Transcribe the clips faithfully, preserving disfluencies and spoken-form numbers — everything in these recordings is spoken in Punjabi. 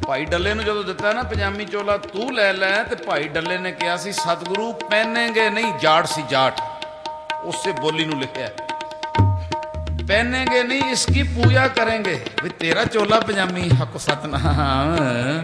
भाई डल्ले नूं जदों दिता ना पजामी चोला तू लै लै, तो भाई डल्ले ने कहा सी सतगुरु पहनेंगे नहीं, जाट सी जाट, उससे बोली नूं लिखिया पहनेंगे नहीं, इसकी पूजा करेंगे। भी तेरा चोला पजामी हक सतनाम,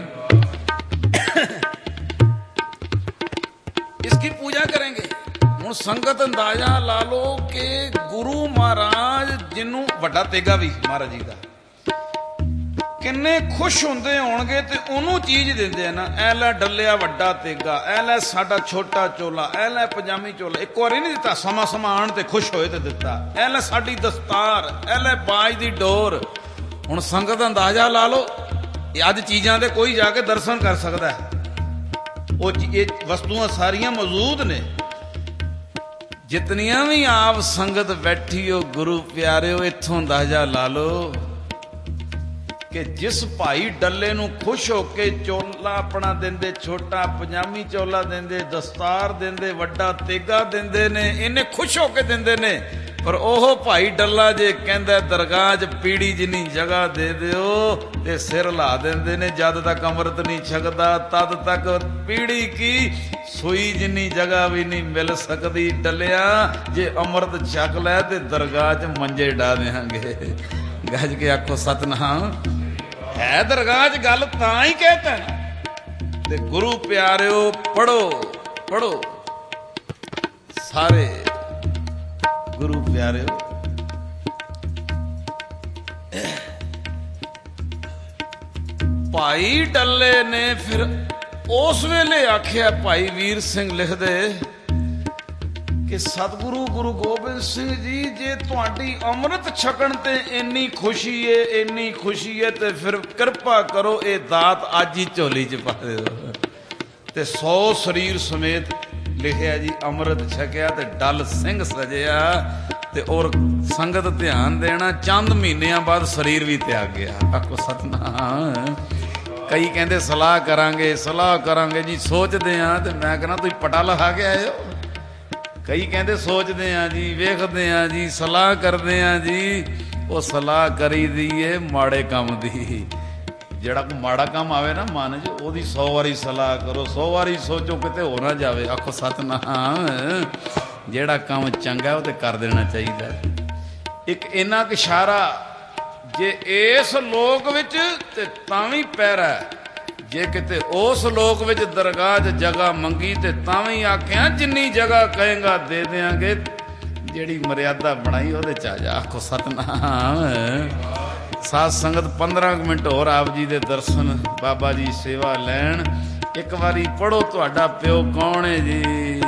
इसकी पूजा करेंगे। हुण संगत अंदाजा ला लो कि गुरु महाराज जिन्हों वड्डा तेगा भी महाराज जी का किन्ने खुश होंदे होणगे ते ओनू चीज दिंदे ना, ऐ लै डल्लिया वड्डा तेगा, ऐ लै साडा छोटा चोला, ऐ लै पजामी चोला। एक बारी नहीं दिता, समा समा आण ते खुश होए ते दिता। ऐ लै साडी दस्तार, ऐ लै बाज दी डोर। हुण संगत अंदाजा ला लो, अज चीज़ां दे कोई जाके दर्शन कर सकदा है, वो ये वस्तुआं सारियां मौजूद ने। जितनियां भी आप संगत बैठी हो गुरु प्यारे हो, इत्थों अंदाजा ला लो कि जिस भाई डल्ले नूं खुश होके चोला अपना देंदे, छोटा पजामी चोला देंदे, दस्तार देंदे, वड्डा तेगा देंदे ने, इन्हें खुश होके देंदे ने। पर ओह भाई डल्ला जे कहंदा दरगाह च पीड़ी जिन्नी जगह दे दिओ ते सिर ला देंदे ने, जद तक अमृत नहीं छकदा तद तक पीड़ी की सूई जिन्नी जगह भी नहीं मिल सकती। डलिया जे अमृत छक लै ते दरगाह च मंजे डा देंगे। गज के आखो सतनाम। है दरगाह च गल तां ही कहता ते गुरु प्यारिओ पढ़ो पढ़ो सारे गुरु प्यारिओ। भाई डल्ले ने फिर उस वेले आखिया, भाई वीर सिंह लिख दे कि सतगुरु गुरु गोबिंद सिंह जी जे तुहाडी अमृत छकण ते इन्नी खुशी है, इन्नी खुशी है ते फिर कृपा करो ये दात अज ही झोली च पा दो। ते सौ शरीर समेत लिखिया जी अमृत छकिया ते डल सिंह सजिया ते और संगत ध्यान देना, चंद महीनों बाद शरीर भी त्याग गया। आखो सतनाम। कई कहते सलाह करांगे सलाह करांगे जी, सोचते हाँ तो मैं कहना तुम पटा लखा के आए हो। कई कहते सोचते हैं जी, वेखते हैं जी, सलाह करते हैं जी। वो सलाह करी दी है माड़े काम दी। जेड़ा को माड़ा काम आवे ना मन च, ओदी सौ वारी सलाह करो, सौ वारी सोचो किते हो ना जावे। आखो सतनाम। जेड़ा काम चंगा वो तो कर देना चाहिए। एक इन्ना क इशारा जे इस लोक विच ते तां भी पैरा, जे किते उस लोक विच दरगाह च जगह मंगी ते तां भी आख्या जिन्नी जगह कहेगा दे देंगे। जेड़ी मर्यादा बनाई ओहदे च आ जा। आखो सतनाम। साध संगत पंद्रह मिनट होर आप जी दे दर्शन बाबा जी सेवा लैन। एक बारी पढ़ो तुहाडा प्यो कौन है जी।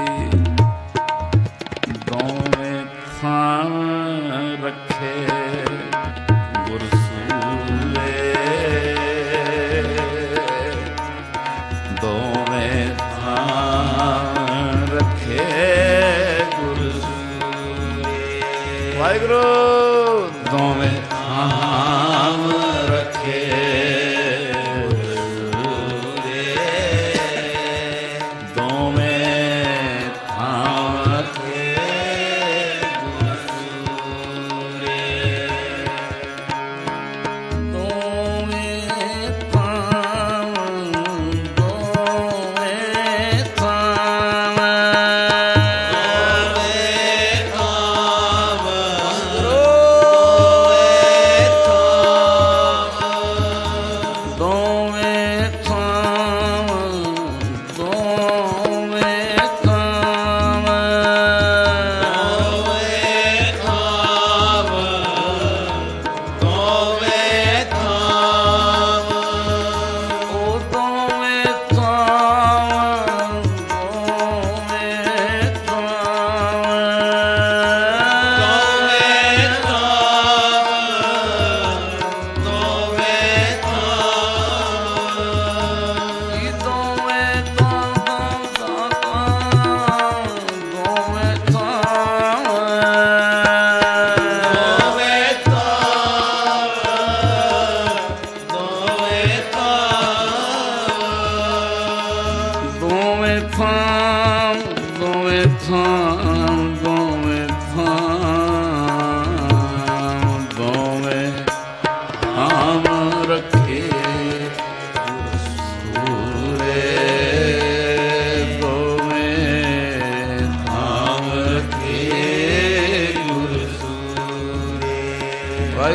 दोवें थां रखे वाहिगुरू। दोवें थाम रखे दोवें थाम रखे दोवें थाम दोवें थाम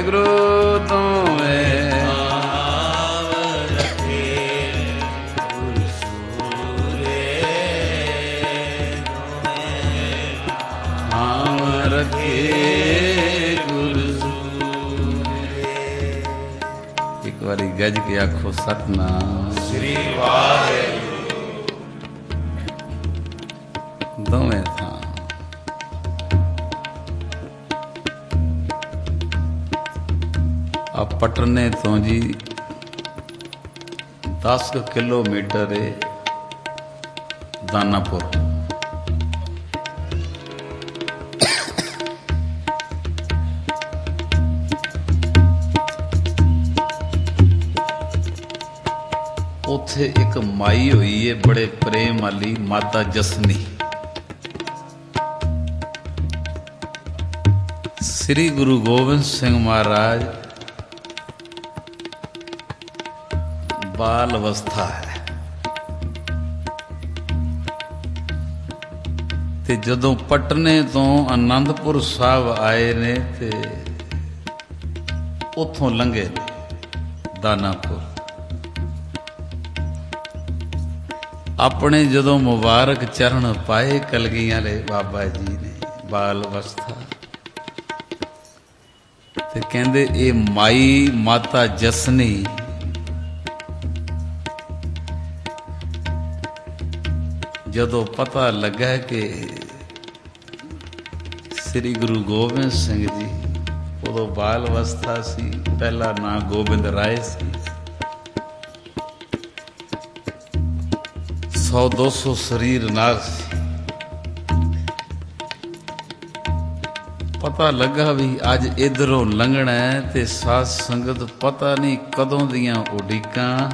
ਵਾਹਿਗੁਰੂ ਦੋਵੇਂ ਇੱਕ ਵਾਰੀ ਗੱਜ ਕੇ ਆਖੋ ਸਤਨਾਮ ਸ੍ਰੀ ਵਾਹਿਗੁਰੂ। ਦੋਵੇਂ ਥਾਂ ਆ ਪਟਨੇ ਤੋਂ ਜੀ ਦਸ ਕਿਲੋਮੀਟਰ ਹੈ ਦਾਨਾਪੁਰ। ਉੱਥੇ ਇੱਕ ਮਾਈ ਹੋਈ ਏ ਬੜੇ ਪ੍ਰੇਮ ਵਾਲੀ ਮਾਤਾ ਜਸਨੀ। ਸ੍ਰੀ ਗੁਰੂ ਗੋਬਿੰਦ ਸਿੰਘ ਮਹਾਰਾਜ ਬਾਲ ਅਵਸਥਾ ਹੈ ਤੇ ਜਦੋਂ ਪਟਨੇ ਤੋਂ ਆਨੰਦਪੁਰ ਸਾਹਿਬ ਆਏ ਨੇ ਤੇ ਉੱਥੋਂ ਲੰਘੇ ਨੇ ਦਾਨਾਪੁਰ। ਆਪਣੇ ਜਦੋਂ ਮੁਬਾਰਕ ਚਰਨ ਪਾਏ ਕਲਗੀਆਂ ਵਾਲੇ ਬਾਬਾ ਜੀ ਨੇ ਬਾਲ ਅਵਸਥਾ ਤੇ ਕਹਿੰਦੇ ਇਹ ਮਾਈ ਮਾਤਾ ਜਸਨੀ ਜਦੋਂ ਪਤਾ ਲੱਗਾ ਕਿ ਸ੍ਰੀ ਗੁਰੂ ਗੋਬਿੰਦ ਸਿੰਘ ਜੀ ਉਦੋਂ ਬਾਲ ਅਵਸਥਾ ਸੀ, ਪਹਿਲਾ ਨਾਂ ਗੋਬਿੰਦ ਰਾਏ ਸੀ, ਸੌ ਦੋ ਸੌ ਸਰੀਰ ਨਾਲ ਸੀ। ਪਤਾ ਲੱਗਾ ਵੀ ਅੱਜ ਇਧਰੋਂ ਲੰਘਣਾ ਹੈ ਤੇ ਸਾਧ ਸੰਗਤ ਪਤਾ ਨਹੀਂ ਕਦੋਂ ਦੀਆਂ ਉਡੀਕਾਂ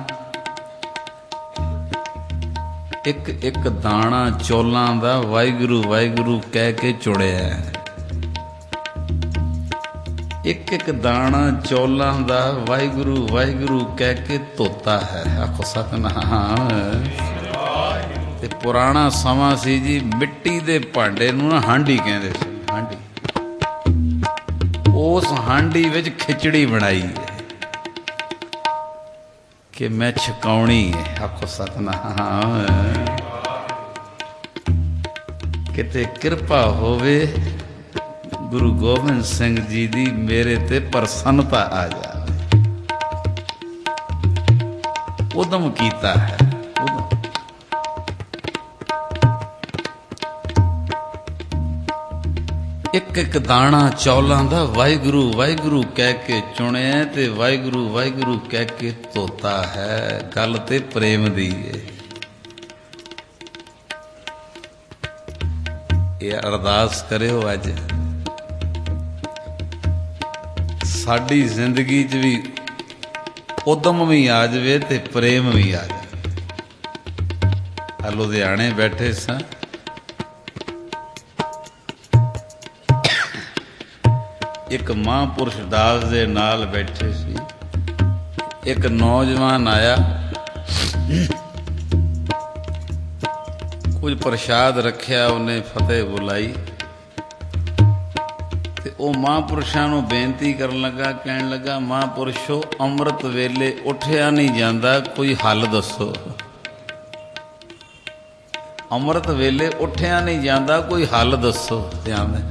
ਇੱਕ ਇੱਕ ਦਾਣਾ ਚੌਲਾਂ ਦਾ ਵਾਹਿਗੁਰੂ ਵਾਹਿਗੁਰੂ ਕਹਿ ਕੇ ਚੁੜਿਆ। ਇੱਕ ਇੱਕ ਦਾਣਾ ਚੌਲਾਂ ਦਾ ਵਾਹਿਗੁਰੂ ਵਾਹਿਗੁਰੂ ਕਹਿ ਕੇ ਧੋਤਾ ਹੈ। ਆਖੋ ਸਤਨਾਮ। ਤੇ ਪੁਰਾਣਾ ਸਮਾਂ ਸੀ ਜੀ, ਮਿੱਟੀ ਦੇ ਭਾਂਡੇ ਨੂੰ ਨਾ ਹਾਂਡੀ ਕਹਿੰਦੇ ਸੀ। ਹਾਂਡੀ, ਉਸ ਹਾਂਡੀ ਵਿੱਚ ਖਿਚੜੀ ਬਣਾਈ ਹੈ ਕਿ ਮੈਂ ਛਕਾਉਣੀ ਹੈ। ਆਖੋ ਸਤਨਾਮ। ਕਿਤੇ ਕਿਰਪਾ ਹੋਵੇ ਗੁਰੂ ਗੋਬਿੰਦ ਸਿੰਘ ਜੀ ਦੀ ਮੇਰੇ ਤੇ ਪ੍ਰਸੰਨਤਾ ਆ ਜਾਵੇ। ਉਦਮ ਕੀਤਾ ਹੈ। ਇੱਕ ਇੱਕ ਦਾਣਾ ਚੌਲਾਂ ਦਾ ਵਾਹਿਗੁਰੂ ਵਾਹਿਗੁਰੂ ਕਹਿ ਕੇ ਚੁਣਿਆ ਤੇ ਵਾਹਿਗੁਰੂ ਵਾਹਿਗੁਰੂ ਕਹਿ ਕੇ ਧੋਤਾ ਹੈ। ਗੱਲ ਤੇ ਪ੍ਰੇਮ ਦੀ ਹੈ। ਇਹ ਅਰਦਾਸ ਕਰਿਓ ਅੱਜ ਸਾਡੀ ਜ਼ਿੰਦਗੀ 'ਚ ਵੀ ਉਦਮ ਵੀ ਆ ਜਾਵੇ ਤੇ ਪ੍ਰੇਮ ਵੀ ਆ ਜਾਵੇ। ਆ ਲੁਧਿਆਣੇ ਬੈਠੇ ਸਾਂ, ਇੱਕ ਮਹਾਂਪੁਰਸ਼ ਦਾਸ ਦੇ ਨਾਲ ਬੈਠੇ ਸੀ। ਇੱਕ ਨੌਜਵਾਨ ਆਇਆ, ਕੁਝ ਪ੍ਰਸ਼ਾਦ ਰੱਖਿਆ, ਉਹਨੇ ਫਤਿਹ ਬੁਲਾਈ ਤੇ ਉਹ ਮਹਾਂਪੁਰਸ਼ਾਂ ਨੂੰ ਬੇਨਤੀ ਕਰਨ ਲੱਗਾ, ਕਹਿਣ ਲੱਗਾ ਮਹਾਂਪੁਰਸ਼ੋ ਅੰਮ੍ਰਿਤ ਵੇਲੇ ਉੱਠਿਆ ਨਹੀਂ ਜਾਂਦਾ, ਕੋਈ ਹੱਲ ਦੱਸੋ। ਅੰਮ੍ਰਿਤ ਵੇਲੇ ਉੱਠਿਆ ਨਹੀਂ ਜਾਂਦਾ, ਕੋਈ ਹੱਲ ਦੱਸੋ। ਧਿਆਨ ਦੇ,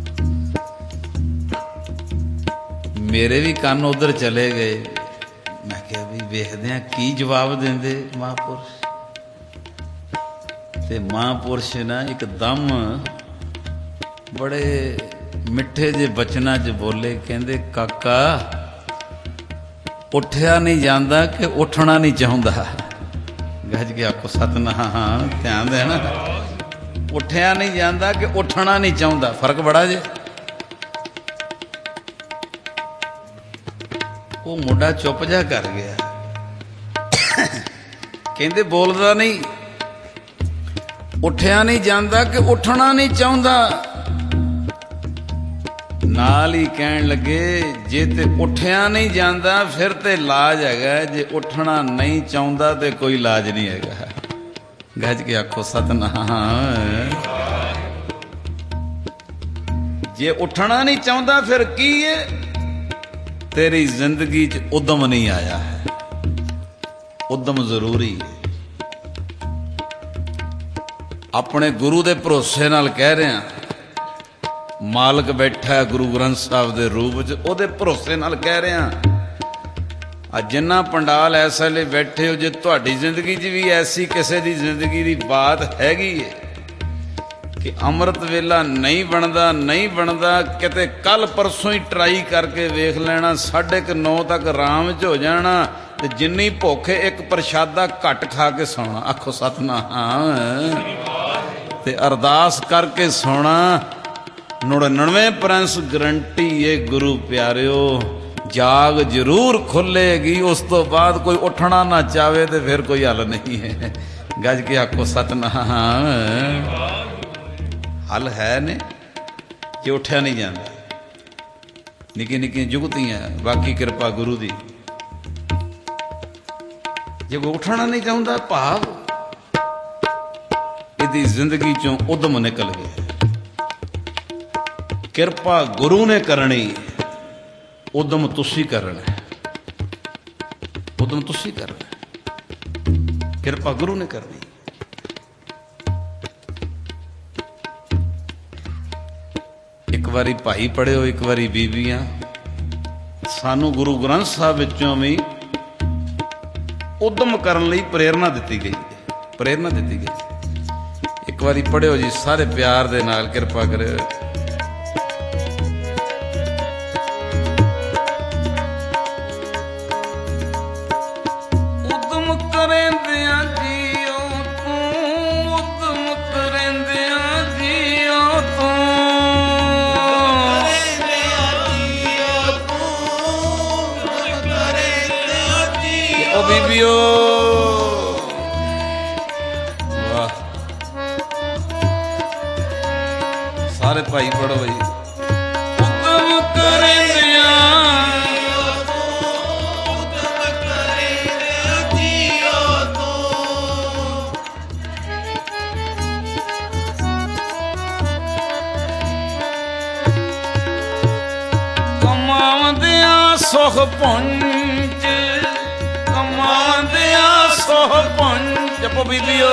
ਮੇਰੇ ਵੀ ਕੰਨ ਉਧਰ ਚਲੇ ਗਏ। ਮੈਂ ਕਿਹਾ ਵੀ ਵੇਖਦੇ ਆ ਕੀ ਜਵਾਬ ਦਿੰਦੇ ਮਹਾਂਪੁਰਸ਼। ਤੇ ਮਹਾਂਪੁਰਸ਼ ਨਾ ਇੱਕਦਮ ਬੜੇ ਮਿੱਠੇ ਜਿਹੇ ਬਚਨਾਂ 'ਚ ਬੋਲੇ, ਕਹਿੰਦੇ ਕਾਕਾ ਉੱਠਿਆ ਨਹੀਂ ਜਾਂਦਾ ਕਿ ਉੱਠਣਾ ਨਹੀਂ ਚਾਹੁੰਦਾ। ਗੱਜ ਕੇ ਆਖੋ ਸਤਨਾਮ। ਧਿਆਨ ਦੇ ਨਾ, ਉੱਠਿਆ ਨਹੀਂ ਜਾਂਦਾ ਕਿ ਉੱਠਣਾ ਨਹੀਂ ਚਾਹੁੰਦਾ, ਫਰਕ ਬੜਾ ਜੇ। ਉਹ ਮੁੰਡਾ ਚੁੱਪ ਜਾ ਕਰ ਗਿਆ। ਕਹਿੰਦੇ ਬੋਲਦਾ ਨਹੀਂ, ਉੱਠਿਆ ਨਹੀਂ ਜਾਂਦਾ ਕਿ ਉੱਠਣਾ ਨਹੀਂ ਚਾਹੁੰਦਾ। ਨਾਲ ਹੀ ਕਹਿਣ ਲੱਗੇ ਜੇ ਤੇ ਉੱਠਿਆ ਨਹੀਂ ਜਾਂਦਾ ਫਿਰ ਤੇ ਇਲਾਜ ਹੈਗਾ, ਜੇ ਉੱਠਣਾ ਨਹੀਂ ਚਾਹੁੰਦਾ ਤੇ ਕੋਈ ਇਲਾਜ ਨਹੀਂ ਹੈਗਾ। ਗੱਜ ਕੇ ਆਖੋ ਸਤਨਾਮ। ਜੇ ਉੱਠਣਾ ਨਹੀਂ ਚਾਹੁੰਦਾ ਫਿਰ ਕੀ ਹੈ? तेरी जिंदगी च उद्यम नहीं आया है। उद्यम जरूरी है। अपने गुरु दे भरोसे नाल कह रहे हैं, मालक बैठा है गुरु ग्रंथ साहब दे रूप च, ओदे भरोसे नाल कह रहे हैं। आ जिन्ना पंडाल इस वेले बैठे हो, जे तुहाडी जिंदगी च भी ऐसी किसी दी जिंदगी दी बात हैगी है कि अमृत वेला नहीं बनता नहीं बनता, किते कल परसों ही ट्राई करके वेख लेना, साढ़े क नौ तक आराम च हो जाना, ते जिन्नी भुख एक प्रशादा घट खा के सौना। आखो सतनाम, ते अरदास करके सोना। नड़िनवे परसेंट गारंटी है गुरु प्यारिओ, जाग जरूर खुलेगी। उस तो बाद कोई उठना ना चाहे तो फिर कोई हल नहीं है। गज के आखो सतनाम। हल है ने जे उठा नहीं जाता। निक्की निक्की जुगतियां, बाकी कृपा गुरु दी। जे कोई उठना नहीं चाहता, भाव इहदी जिंदगी चों उद्यम निकल गया। कृपा गुरु ने करनी, उद्यम तुसी करना है। उद्यम तुसी करना है, कृपा गुरु ने करनी। एक बारी भाई पढ़ियो, एक बारी बीबियां। सानू गुरु ग्रंथ साहब विचों भी उद्यम करने लई प्रेरणा दी गई है। प्रेरणा दी गई। एक बारी पढ़ियो जी सारे प्यार दे नाल, कृपा करियो। बीबियो वाह, सारे भाई पढ़ो भाई। उद्यम करें दिया, उद्यम करें दिया तो कमावदिया सुख पुंज, कमावदिया सुख पुंज। जपो बीबियो,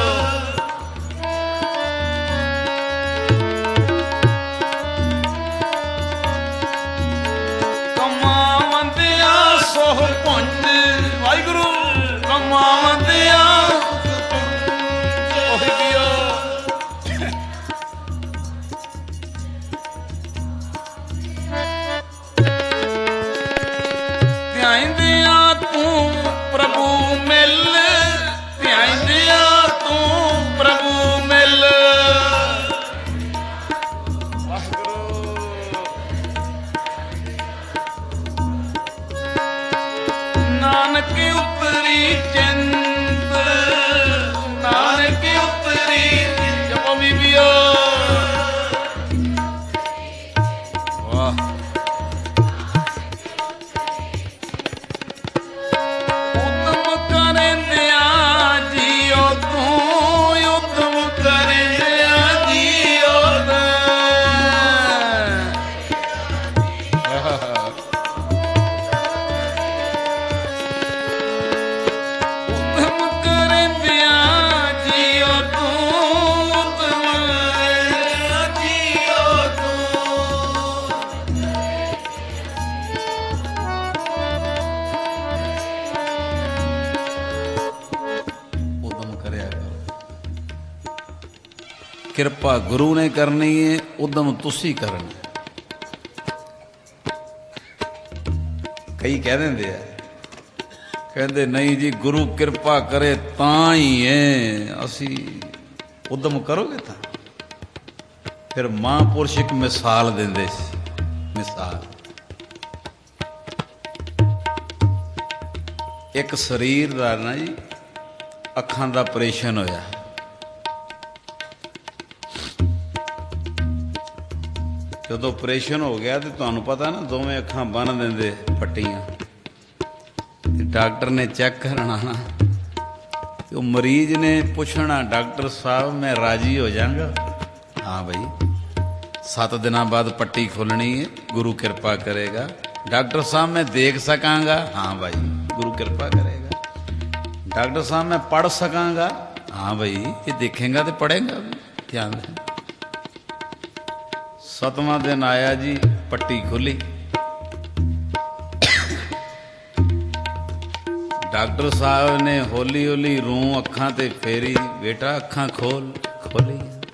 कमावदिया सुख पुंज। वाहिगुरु कमावदिया बीबियो, ध्याइंदिया तू प्रभु मिल, ध्याइंदिया तू प्रभु मिल। नानक उपरी चिंत, नानक उपरी। जपो बीबियो वाह। कृपा गुरु ने करनी है, उद्यम तुसी करना। कई कह देंगे कहते नहीं जी गुरु कृपा करे तां ही है, असी उद्यम करोगे तो। फिर महापुरुष एक मिसाल देंदे सी। मिसाल एक शरीर दा ना जी अखां दा ऑपरेशन होया। जो ऑपरेशन हो गया तो तुहानू पता ना दोवें अखां बन देंदे पट्टियां। डॉक्टर ने चेक करना ना, तो मरीज ने पूछना डॉक्टर साहब मैं राजी हो जाऊंगा? हाँ भाई, सत्त दिन बाद पट्टी खोलनी है, गुरु कृपा करेगा। डॉक्टर साहब मैं देख सकांगा? हाँ भाई गुरु कृपा करेगा। डॉक्टर साहब मैं पढ़ सकांगा? हाँ भाई ये देखेगा तो पढ़ेगा भी, ध्यान दे। सतवां दिन आया जी, पट्टी खुली, डॉक्टर साहब ने हौली हौली रूं अखां ते फेरी, बेटा अखां खोल। खोली।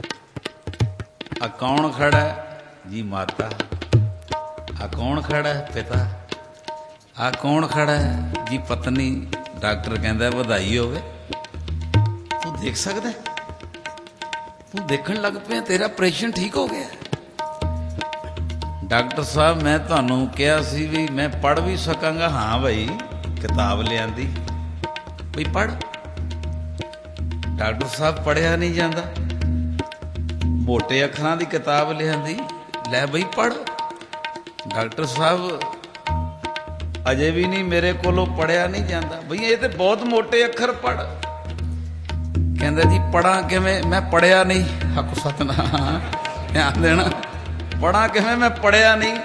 आ कौन खड़ा है? जी माता। आ कौन खड़ा है? पिता। आ कौन खड़ा है? जी पत्नी। डॉक्टर कहता बधाई होवे, तू देख सकदा, तू देखण लग पिया, तेरा ऑपरेशन ठीक हो गया। डॉक्टर साहब मैं तुहानू कहा सी भी मैं पढ़ भी सकांगा। हाँ भाई किताब लियांदी, बई पढ़। डॉक्टर साहब पढ़िया नहीं जाता, मोटे अखरां दी किताब लियांदी, लै बई पढ़। डॉक्टर साहब अजे भी नहीं, मेरे कोलों पढ़िया नहीं जाता। बई ये तो बहुत मोटे अखर, पढ़। कहंदा जी पढ़ा किवें? मैं पढ़िया नहीं। हक सतनाम, ध्यान देना, पढ़ा किवें? मैं पढ़िया नहीं।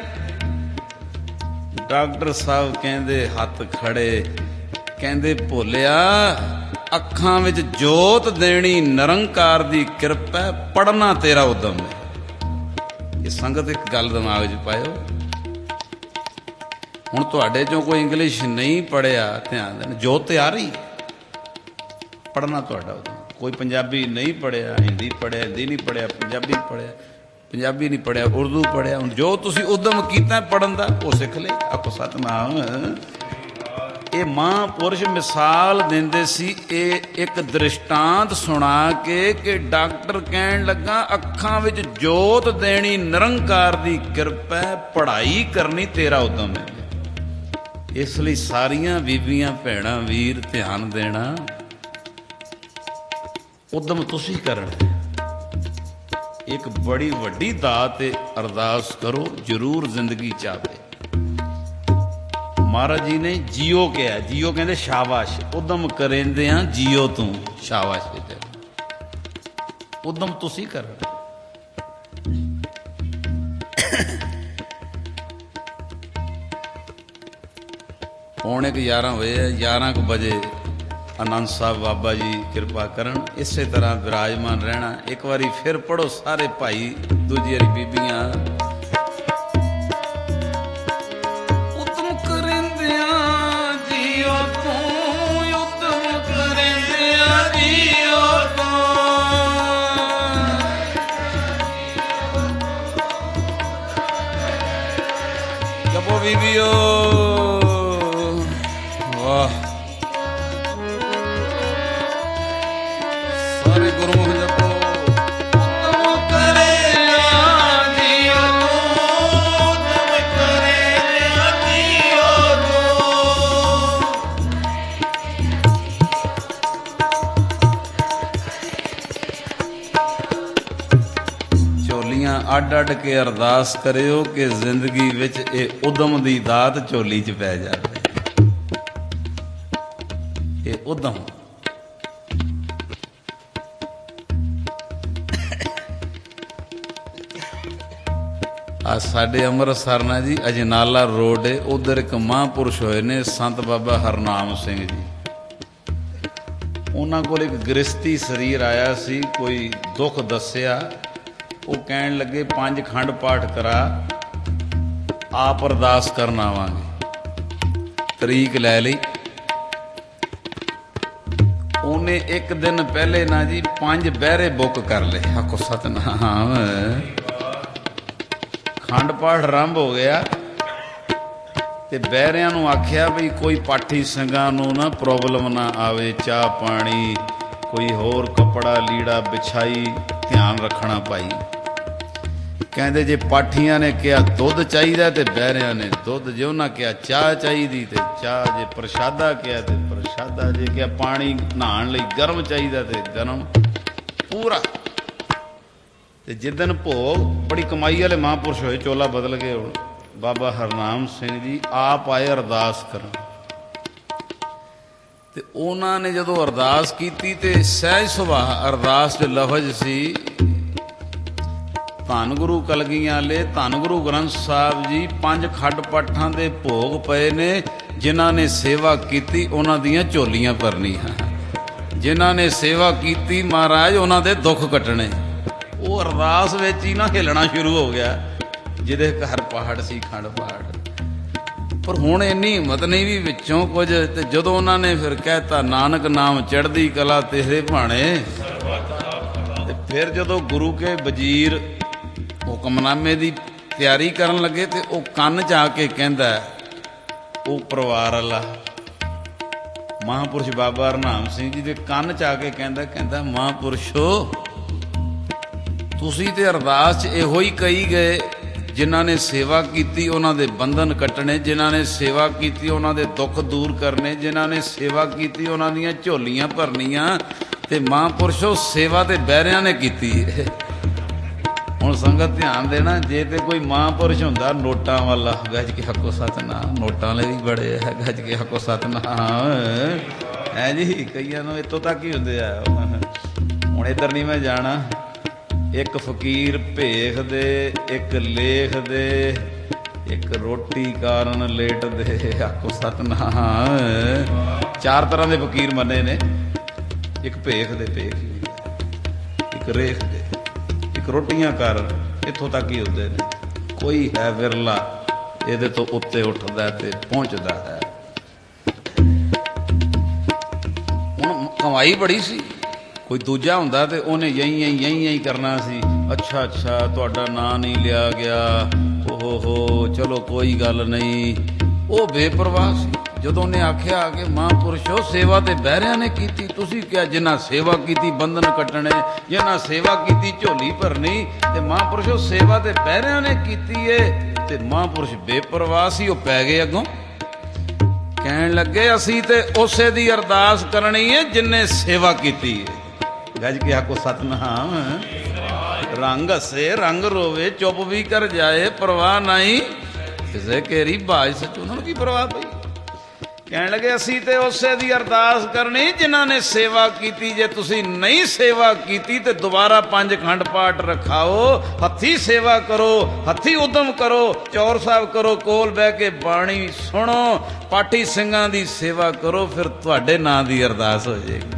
डॉक्टर साहब कहंदे हथ खड़े, कहंदे भोलिया अखां विच जोत देनी निरंकार दी किरपा, पढ़ना तेरा उद्यम है। ये संगत एक गल दिमाग च पायो, हुण तुहाडे चों कोई इंग्लिश नहीं पढ़िया, ध्यान देना, जोत ते आ रही, पढ़ना तुहाडा उद्यम। कोई पंजाबी नहीं पढ़िया, हिंदी पढ़िया, हिंदी नहीं पढ़िया, पंजाबी पढ़िया, पंजाबी नहीं पढ़िया, उर्दू पढ़िया, हुण जो तुसीं उद्यम कीता पढ़न दा वो सिख ले। आखो सतनाम। ये महापुरुष मिसाल देंदे सी, ये एक दृष्टांत सुना के कि डॉक्टर कहन लगा अखां विच जोत देनी निरंकार दी किरपा, पढ़ाई करनी तेरा उद्यम है। इसलिए सारियां बीबियां भैणां वीर ध्यान देना, उद्यम तुसीं करना। एक बड़ी वड्डी दात है, अरदास करो जरूर जिंदगी चाहे। महाराज जी ने जियो कहा, जियो कहते शाबाश, उद्यम करेंदे हां जियो तू, शाबाश बेटे, उद्यम तुसी करना। पौने क ग्यारह होए, ग्यारह क बजे आनंद साहब बाबा जी किरपा करन, इस तरह विराजमान रहना। एक बारी फिर पढ़ो सारे भाई, दूजी वारी बीबियां। उद्यम करेंदियां जियो तू, उद्यम करेंदियां जियो तू, जपो बीबियो, वाह गुरुमुख जपो। उद्यम करेंदियां जियो तू, उद्यम करेंदियां जियो तू। झोलियां अड अड के अरदास करियो कि जिंदगी विच ये उद्यम दी दात झोली च पै जाए। ये उद्यम आज साडे अमृतसर ना जी अजनाला रोड है, उधर एक महापुरुष होए ने संत बाबा हरनाम सिंह जी। उन्हां कोल एक गृहस्थी शरीर आया सी, कोई दुख दसिया, वो कहन लगे पंज खंड पाठ करा, आप अरदास करन आवांगे। तरीक लै लई, उन्हें एक दिन पहले ना जी पंज बहरे बुक कर ले। आखो सतनाम। खंड पाठ आरंभ हो गया ते बहरियां नूं आख्या भी कोई पाठी संघां नूं ना प्रॉब्लम ना आवे, चाह पानी कोई होर कपड़ा लीड़ा बिछाई ध्यान रखना भाई। कहंदे जे पाठियां ने कहा दुध चाहिए ते बहरियां ने दुध, जे उन्हां कहा चाह चाहिए ते चाह, जे प्रशादा कहा ते प्रशादा, जे कहा पानी नहाण लई गर्म चाहिए ते गर्म, पूरा। ते जिदन भोग बड़ी कमाई वाले महापुरुष होए, चोला बदल गए हुण, बाबा हरनाम सिंह जी आप आए अरदास करन। ते उन्हां ने जदों अरदास कीती ते सहज सुभाअ अरदास दे लफज सी, ਧੰਨ ਗੁਰੂ ਕਲਗੀਆਂ ਵਾਲੇ, ਧੰਨ ਗੁਰੂ ਗ੍ਰੰਥ ਸਾਹਿਬ ਜੀ ਪੰਜ ਖੱਡ ਪਾਠਾਂ ਦੇ ਭੋਗ ਪਏ ਨੇ। ਜਿਨ੍ਹਾਂ ਨੇ ਸੇਵਾ ਕੀਤੀ ਉਹਨਾਂ ਦੀਆਂ ਝੋਲੀਆਂ ਭਰਨੀਆਂ, ਜਿਨ੍ਹਾਂ ਨੇ ਸੇਵਾ ਕੀਤੀ ਮਹਾਰਾਜ ਉਹਨਾਂ ਦੇ ਦੁੱਖ ਕੱਟਣੇ। ਉਹ ਅਰਦਾਸ ਵਿੱਚ ਹੀ ਨਾ ਹਿੱਲਣਾ ਸ਼ੁਰੂ ਹੋ ਗਿਆ ਜਿਹਦੇ ਘਰ ਪਹਾੜ ਸੀ ਖੰਡ ਪਾਠ। ਪਰ ਹੁਣ ਇੰਨੀ ਹਿੰਮਤ ਨਹੀਂ ਵੀ ਵਿੱਚੋਂ ਕੁਝ। ਤੇ ਜਦੋਂ ਉਹਨਾਂ ਨੇ ਫਿਰ ਕਹਿਤਾ ਨਾਨਕ ਨਾਮ ਚੜ੍ਹਦੀ ਕਲਾ ਤੇਰੇ ਭਾਣੇ, ਤੇ ਫਿਰ ਜਦੋਂ ਗੁਰੂ ਕੇ ਵਜ਼ੀਰ ਹੁਕਮਨਾਮੇ ਦੀ ਤਿਆਰੀ ਕਰਨ ਲੱਗੇ ਤੇ ਉਹ ਕੰਨ 'ਚ ਆ ਕੇ ਕਹਿੰਦਾ, ਉਹ ਪਰਿਵਾਰ ਵਾਲਾ ਮਹਾਂਪੁਰਸ਼ ਬਾਬਾ ਹਰਨਾਮ ਸਿੰਘ ਜੀ ਦੇ ਕੰਨ 'ਚ ਆ ਕੇ ਕਹਿੰਦਾ ਕਹਿੰਦਾ ਮਹਾਂਪੁਰਸ਼ੋ, ਤੁਸੀਂ ਤੇ ਅਰਦਾਸ 'ਚ ਇਹੋ ਹੀ ਕਹੀ ਗਏ, ਜਿਨ੍ਹਾਂ ਨੇ ਸੇਵਾ ਕੀਤੀ ਉਹਨਾਂ ਦੇ ਬੰਧਨ ਕੱਟਣੇ, ਜਿਨ੍ਹਾਂ ਨੇ ਸੇਵਾ ਕੀਤੀ ਉਹਨਾਂ ਦੇ ਦੁੱਖ ਦੂਰ ਕਰਨੇ, ਜਿਨ੍ਹਾਂ ਨੇ ਸੇਵਾ ਕੀਤੀ ਉਹਨਾਂ ਦੀਆਂ ਝੋਲੀਆਂ ਭਰਨੀਆਂ। ਤੇ ਮਹਾਂਪੁਰਸ਼ੋ ਸੇਵਾ ਤੇ ਬਹਿਰਿਆਂ ਨੇ ਕੀਤੀ ਹੈ। ਹੁਣ ਸੰਗਤ ਧਿਆਨ ਦੇਣਾ, ਜੇ ਤੇ ਕੋਈ ਮਹਾਂਪੁਰਸ਼ ਹੁੰਦਾ ਨੋਟਾਂ ਵਾਲਾ, ਗੱਜ ਕੇ ਹੱਕੋ ਸਤਿਨਾਮ, ਨੋਟਾਂ ਵਾਲੇ ਵੀ ਬੜੇ ਹੈ, ਗੱਜ ਕੇ ਹੱਕੋ ਸਤਿਨਾਮ ਹੈ ਜੀ। ਕਈਆਂ ਨੂੰ ਇੱਥੋਂ ਤੱਕ ਹੀ ਹੁੰਦੇ ਆ। ਹੁਣ ਇੱਧਰ ਨਹੀਂ ਮੈਂ ਜਾਣਾ। ਇੱਕ ਫਕੀਰ ਭੇਖ ਦੇ, ਇੱਕ ਲੇਖ ਦੇ, ਇੱਕ ਰੋਟੀ ਕਾਰਨ ਲੇਟ ਦੇ, ਆਖੋ ਸਤਿਨਾਮ। ਚਾਰ ਤਰ੍ਹਾਂ ਦੇ ਫਕੀਰ ਮੰਨੇ ਨੇ। ਇੱਕ ਭੇਖ ਦੇ ਭੇਖ, ਇੱਕ ਰੇਖ ਦੇ, ਇੱਕ ਰੋਟੀਆਂ ਕਾਰਨ। ਇੱਥੋਂ ਤੱਕ ਹੀ ਹੁੰਦੇ ਨੇ। ਕੋਈ ਹੈ ਵਿਰਲਾ ਇਹਦੇ ਤੋਂ ਉੱਤੇ ਉੱਠਦਾ ਤੇ ਪਹੁੰਚਦਾ ਹੈ। ਹੁਣ ਕਮਾਈ ਬੜੀ ਸੀ। ਕੋਈ ਦੂਜਾ ਹੁੰਦਾ ਤੇ ਉਹਨੇ ਯਹੀਂ ਯਹੀਂ ਯਹੀਂ ਯਹੀਂ ਕਰਨਾ ਸੀ। ਅੱਛਾ ਅੱਛਾ ਤੁਹਾਡਾ ਨਾਂ ਨਹੀਂ ਲਿਆ ਗਿਆ, ਓਹੋ ਹੋ ਚਲੋ ਕੋਈ ਗੱਲ ਨਹੀਂ। ਉਹ ਬੇਪਰਵਾਹ ਸੀ। ਜਦੋਂ ਉਹਨੇ ਆਖਿਆ ਕਿ ਮਹਾਂਪੁਰਸ਼ੋ ਸੇਵਾ ਤੇ ਬਹਿਰਿਆਂ ਨੇ ਕੀਤੀ, ਤੁਸੀਂ ਕਿਹਾ ਜਿਨ੍ਹਾਂ ਸੇਵਾ ਕੀਤੀ ਬੰਧਨ ਕੱਟਣੇ, ਜਿਨ੍ਹਾਂ ਸੇਵਾ ਕੀਤੀ ਝੋਲੀ ਭਰਨੀ। ਤੇ ਮਹਾਂਪੁਰਸ਼ੋ ਸੇਵਾ ਤੇ ਬਹਿਰਿਆਂ ਨੇ ਕੀਤੀ ਏ। ਤੇ ਮਹਾਂਪੁਰਸ਼ ਬੇਪਰਵਾਹ ਸੀ। ਉਹ ਪੈ ਗਏ ਅੱਗੋਂ, ਕਹਿਣ ਲੱਗੇ ਅਸੀਂ ਤੇ ਉਸੇ ਦੀ ਅਰਦਾਸ ਕਰਨੀ ਹੈ ਜਿਨ੍ਹੇ ਸੇਵਾ ਕੀਤੀ ਹੈ। ਗੱਜ ਕੇ ਆਖੋ ਸਤਿਨਾਮ। ਰੰਗ ਹੱਸੇ ਰੰਗ ਰੋਵੇ, ਚੁੱਪ ਵੀ ਕਰ ਜਾਏ, ਪਰਵਾਹ ਨਹੀਂ ਕਿਸੇ ਘੇਰੀ ਬਾਜ ਸੱਚ। ਉਹਨਾਂ ਨੂੰ ਕੀ ਪਰਵਾਹ ਪਈ। ਕਹਿਣ ਲੱਗੇ ਅਸੀਂ ਤੇ ਉਸੇ ਦੀ ਅਰਦਾਸ ਕਰਨੀ ਜਿਨ੍ਹਾਂ ਨੇ ਸੇਵਾ ਕੀਤੀ। ਜੇ ਤੁਸੀਂ ਨਹੀਂ ਸੇਵਾ ਕੀਤੀ ਤੇ ਦੁਬਾਰਾ ਪੰਜ ਖੰਡ ਪਾਠ ਰਖਾਓ, ਹੱਥੀਂ ਸੇਵਾ ਕਰੋ, ਹੱਥੀਂ ਉਦਮ ਕਰੋ, ਚੌਰ ਸਾਹਿਬ ਕਰੋ, ਕੋਲ ਬਹਿ ਕੇ ਬਾਣੀ ਸੁਣੋ, ਪਾਠੀ ਸਿੰਘਾਂ ਦੀ ਸੇਵਾ ਕਰੋ, ਫਿਰ ਤੁਹਾਡੇ ਨਾਂ ਦੀ ਅਰਦਾਸ ਹੋ ਜਾਏਗੀ।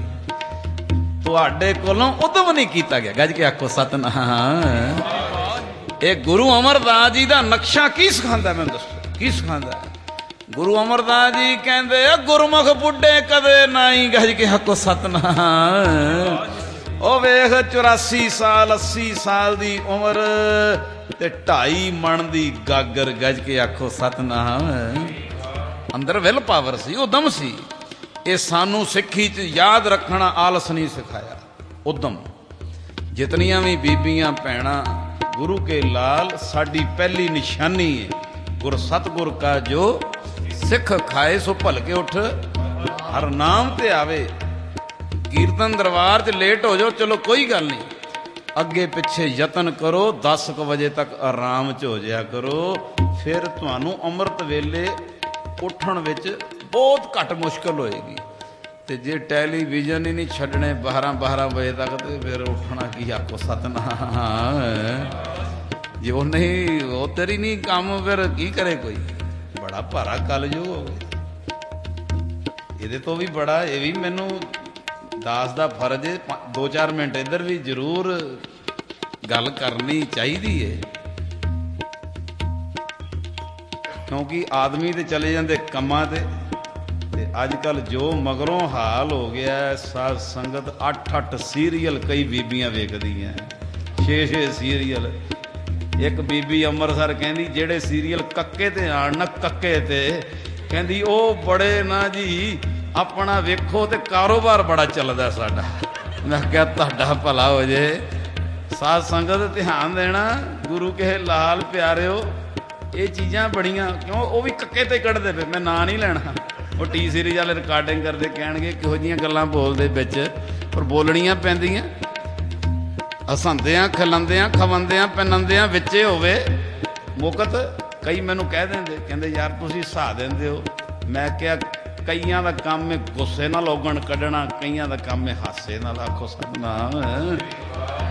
ਤੁਹਾਡੇ ਕੋਲੋਂ ਉਦਮ ਨਹੀਂ ਕੀਤਾ ਗਿਆ। ਗੱਜ ਕੇ ਆਖੋ ਸਤਿਨਾਮ। ਇਹ ਗੁਰੂ ਅਮਰਦਾਸ ਜੀ ਦਾ ਨਕਸ਼ਾ ਕੀ ਸਿਖਾਉਂਦਾ, ਮੈਨੂੰ ਦੱਸੋ ਕੀ ਸਿਖਾਉਂਦਾ। ਗੁਰੂ ਅਮਰਦਾਸ ਜੀ ਕਹਿੰਦੇ ਆ ਗੁਰਮੁਖ ਬੁੱਢੇ ਕਦੇ ਨਹੀਂ। ਗੱਜ ਕੇ ਆਖੋ ਸਤਿਨਾਮ। ਉਹ ਵੇਖ ਚੁਰਾਸੀ ਸਾਲ ਅੱਸੀ ਸਾਲ ਦੀ ਉਮਰ ਤੇ ਢਾਈ ਮਣ ਦੀ ਗਾਗਰ। ਗੱਜ ਕੇ ਆਖੋ ਸਤਿਨਾਮ। ਅੰਦਰ ਵਿਲ ਪਾਵਰ ਸੀ, ਉਦਮ ਸੀ। ਇਹ ਸਾਨੂੰ ਸਿੱਖੀ 'ਚ ਯਾਦ ਰੱਖਣਾ ਆਲਸ ਨਹੀਂ ਸਿਖਾਇਆ, ਉਦਮ। ਜਿਤਨੀਆਂ ਵੀ ਬੀਬੀਆਂ ਭੈਣਾਂ ਗੁਰੂ ਕੇ ਲਾਲ, ਸਾਡੀ ਪਹਿਲੀ ਨਿਸ਼ਾਨੀ ਹੈ ਗੁਰ ਸਤਿਗੁਰ ਕਾ ਜੋ ਸਿੱਖ ਖਾਏ ਸੋ ਭਲਕੇ ਉੱਠ ਹਰ ਨਾਮ ਤੇ ਆਵੇ। ਕੀਰਤਨ ਦਰਬਾਰ 'ਚ ਲੇਟ ਹੋ ਜਾਓ, ਚਲੋ ਕੋਈ ਗੱਲ ਨਹੀਂ, ਅੱਗੇ ਪਿੱਛੇ ਯਤਨ ਕਰੋ, ਦਸ ਕੁ ਵਜੇ ਤੱਕ ਆਰਾਮ 'ਚ ਹੋ ਜਾਇਆ ਕਰੋ। ਫਿਰ ਤੁਹਾਨੂੰ ਅੰਮ੍ਰਿਤ ਵੇਲੇ ਉੱਠਣ ਵਿੱਚ ਬਹੁਤ ਘੱਟ ਮੁਸ਼ਕਿਲ ਹੋਏਗੀ। ਤੇ ਜੇ ਟੈਲੀਵਿਜ਼ਨ ਹੀ ਨਹੀਂ ਛੱਡਣੇ ਬਾਰਾਂ ਬਾਰਾਂ ਵਜੇ ਤੱਕ, ਤੇ ਫਿਰ ਉੱਠਣਾ ਕੀ। ਆਖੋ ਸਤਿਨਾਮ। ਜੇ ਉਹ ਨਹੀਂ, ਉਹ ਤੇਰੀ ਨਹੀਂ ਕੰਮ, ਫਿਰ ਕੀ ਕਰੇ ਕੋਈ। ਬੜਾ ਭਾਰਾ ਕਲਯੁਗ ਹੋ ਗਿਆ। ਇਹਦੇ ਤੋਂ ਵੀ ਬੜਾ ਇਹ ਵੀ ਮੈਨੂੰ ਦਾਸ ਦਾ ਫਰਜ਼ ਹੈ, ਦੋ ਚਾਰ ਮਿੰਟ ਇੱਧਰ ਵੀ ਜ਼ਰੂਰ ਗੱਲ ਕਰਨੀ ਚਾਹੀਦੀ ਹੈ। ਕਿਉਂਕਿ ਆਦਮੀ ਤੇ ਚਲੇ ਜਾਂਦੇ ਕੰਮਾਂ ਤੇ, ਤੇ ਅੱਜ ਕੱਲ੍ਹ ਜੋ ਮਗਰੋਂ ਹਾਲ ਹੋ ਗਿਆ, ਸਾਧ ਸੰਗਤ ਅੱਠ ਅੱਠ ਸੀਰੀਅਲ ਕਈ ਬੀਬੀਆਂ ਵੇਖਦੀਆਂ, ਛੇ ਛੇ ਸੀਰੀਅਲ। ਇੱਕ ਬੀਬੀ ਅੰਮ੍ਰਿਤਸਰ ਕਹਿੰਦੀ ਜਿਹੜੇ ਸੀਰੀਅਲ ਕੱਕੇ ਤੇ ਆਣ ਨਾ, ਕੱਕੇ ਤੇ, ਕਹਿੰਦੀ ਉਹ ਬੜੇ ਨਾ ਜੀ ਆਪਣਾ ਵੇਖੋ ਤੇ ਕਾਰੋਬਾਰ ਬੜਾ ਚੱਲਦਾ ਸਾਡਾ। ਮੈਂ ਕਿਹਾ ਤੁਹਾਡਾ ਭਲਾ ਹੋ ਜੇ। ਸਾਧ ਸੰਗਤ ਧਿਆਨ ਦੇਣਾ, ਗੁਰੂ ਕੇ ਲਾਲ ਪਿਆਰਿਓ, ਇਹ ਚੀਜ਼ਾਂ ਬੜੀਆਂ, ਕਿਉਂ ਉਹ ਵੀ ਕੱਕੇ ਤੇ ਕੱਢਦੇ ਪਏ। ਮੈਂ ਨਾਂ ਨਹੀਂ ਲੈਣਾ। ਉਹ ਟੀ ਸੀਰੀਜ਼ ਵਾਲੇ ਰਿਕਾਰਡਿੰਗ ਕਰਦੇ, ਕਹਿਣਗੇ ਕਿਹੋ ਜਿਹੀਆਂ ਗੱਲਾਂ ਬੋਲਦੇ ਵਿੱਚ, ਪਰ ਬੋਲਣੀਆਂ ਪੈਂਦੀਆਂ। ਹਸਾਉਂਦਿਆਂ ਖਿਲਾਉਂਦਿਆਂ ਖਵਾਉਂਦਿਆਂ ਪਹਿਨਾਉਂਦਿਆਂ ਵਿੱਚੇ ਹੋਵੇ ਮੁਕਤ। ਕਈ ਮੈਨੂੰ ਕਹਿ ਦਿੰਦੇ, ਕਹਿੰਦੇ ਯਾਰ ਤੁਸੀਂ ਹਸਾ ਦਿੰਦੇ ਹੋ। ਮੈਂ ਕਿਹਾ ਕਈਆਂ ਦਾ ਕੰਮ ਹੈ ਗੁੱਸੇ ਨਾਲ ਔਗਣ ਕੱਢਣਾ, ਕਈਆਂ ਦਾ ਕੰਮ ਹੈ ਹਾਸੇ ਨਾਲ। ਆਖੋ ਸਤਿਨਾਮ।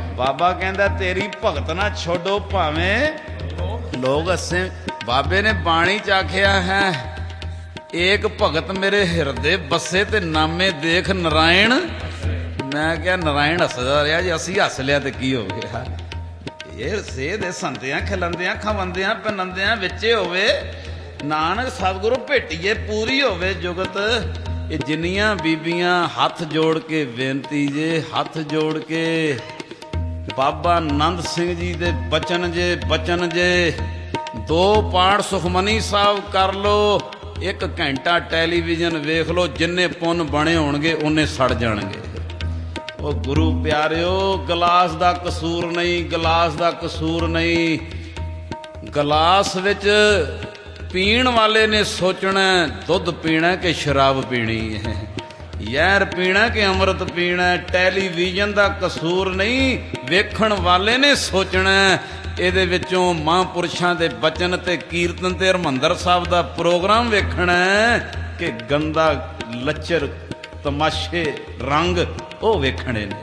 ਬਾਬਾ ਕਹਿੰਦਾ ਤੇਰੀ ਭਗਤ ਨਾ ਛੋਡੋ ਭਾਵੇਂ ਲੋਕ ਹੱਸੇ। ਬਾਬੇ ਨੇ ਬਾਣੀ ਚ ਆਖਿਆ ਹੈ ਏਕ ਭਗਤ ਮੇਰੇ ਹਿਰਦੇ ਬੱਸੇ ਤੇ ਨਾਮੇ ਦੇਖ ਨਰਾਇਣ। ਮੈਂ ਕਿਹਾ ਨਰਾਇਣ ਹੱਸਦਾ ਰਿਹਾ, ਜੇ ਅਸੀਂ ਹੱਸ ਲਿਆ ਤੇ ਕੀ ਹੋ ਗਿਆ। ਇਹ ਸੇ ਦੇ ਸੰਤਿਆਂ ਖਿਲੰਦਿਆਂ ਖਵੰਦਿਆਂ ਪਨੰਦਿਆਂ ਵਿੱਚੇ ਹੋਵੇ ਨਾਨਕ ਸਤਿਗੁਰੂ ਭੇਟੀਏ ਪੂਰੀ ਹੋਵੇ ਜੁਗਤ। ਇਹ ਜਿੰਨੀਆਂ ਬੀਬੀਆਂ ਹੱਥ ਜੋੜ ਕੇ ਬੇਨਤੀ ਜੇ, ਹੱਥ ਜੋੜ ਕੇ ਬਾਬਾ ਨੰਦ ਸਿੰਘ ਜੀ ਦੇ ਬਚਨ ਜੇ, ਬਚਨ ਜੇ ਦੋ ਪਾਠ ਸੁਖਮਨੀ ਸਾਹਿਬ ਕਰ ਲੋ, ਇੱਕ ਘੰਟਾ ਟੈਲੀਵਿਜ਼ਨ ਵੇਖ ਲੋ, ਜਿੰਨੇ ਪੁੰਨ ਬਣੇ ਹੋਣਗੇ ਉਹਨੇ ਸੜ ਜਾਣਗੇ। ਉਹ ਗੁਰੂ ਪਿਆਰਿਓ ਗਲਾਸ ਦਾ ਕਸੂਰ ਨਹੀਂ, ਗਲਾਸ ਦਾ ਕਸੂਰ ਨਹੀਂ। ਗਲਾਸ ਵਿੱਚ ਪੀਣ ਵਾਲੇ ਨੇ ਸੋਚਣਾ ਦੁੱਧ ਪੀਣਾ ਕਿ ਸ਼ਰਾਬ ਪੀਣੀ ਹੈ, ਜ਼ਹਿਰ ਪੀਣਾ ਕਿ ਅੰਮ੍ਰਿਤ ਪੀਣਾ। ਟੈਲੀਵਿਜ਼ਨ ਦਾ ਕਸੂਰ ਨਹੀਂ, ਵੇਖਣ ਵਾਲੇ ਨੇ ਸੋਚਣਾ ਇਹਦੇ ਵਿੱਚੋਂ ਮਹਾਂਪੁਰਸ਼ਾਂ ਦੇ ਬਚਨ ਤੇ ਕੀਰਤਨ ਤੇ ਹਰਿਮੰਦਰ ਸਾਹਿਬ ਦਾ ਪ੍ਰੋਗਰਾਮ ਵੇਖਣਾ ਕਿ ਗੰਦਾ ਲੱਚਰ ਤਮਾਸ਼ੇ ਰੰਗ ਉਹ ਵੇਖਣੇ ਨੇ।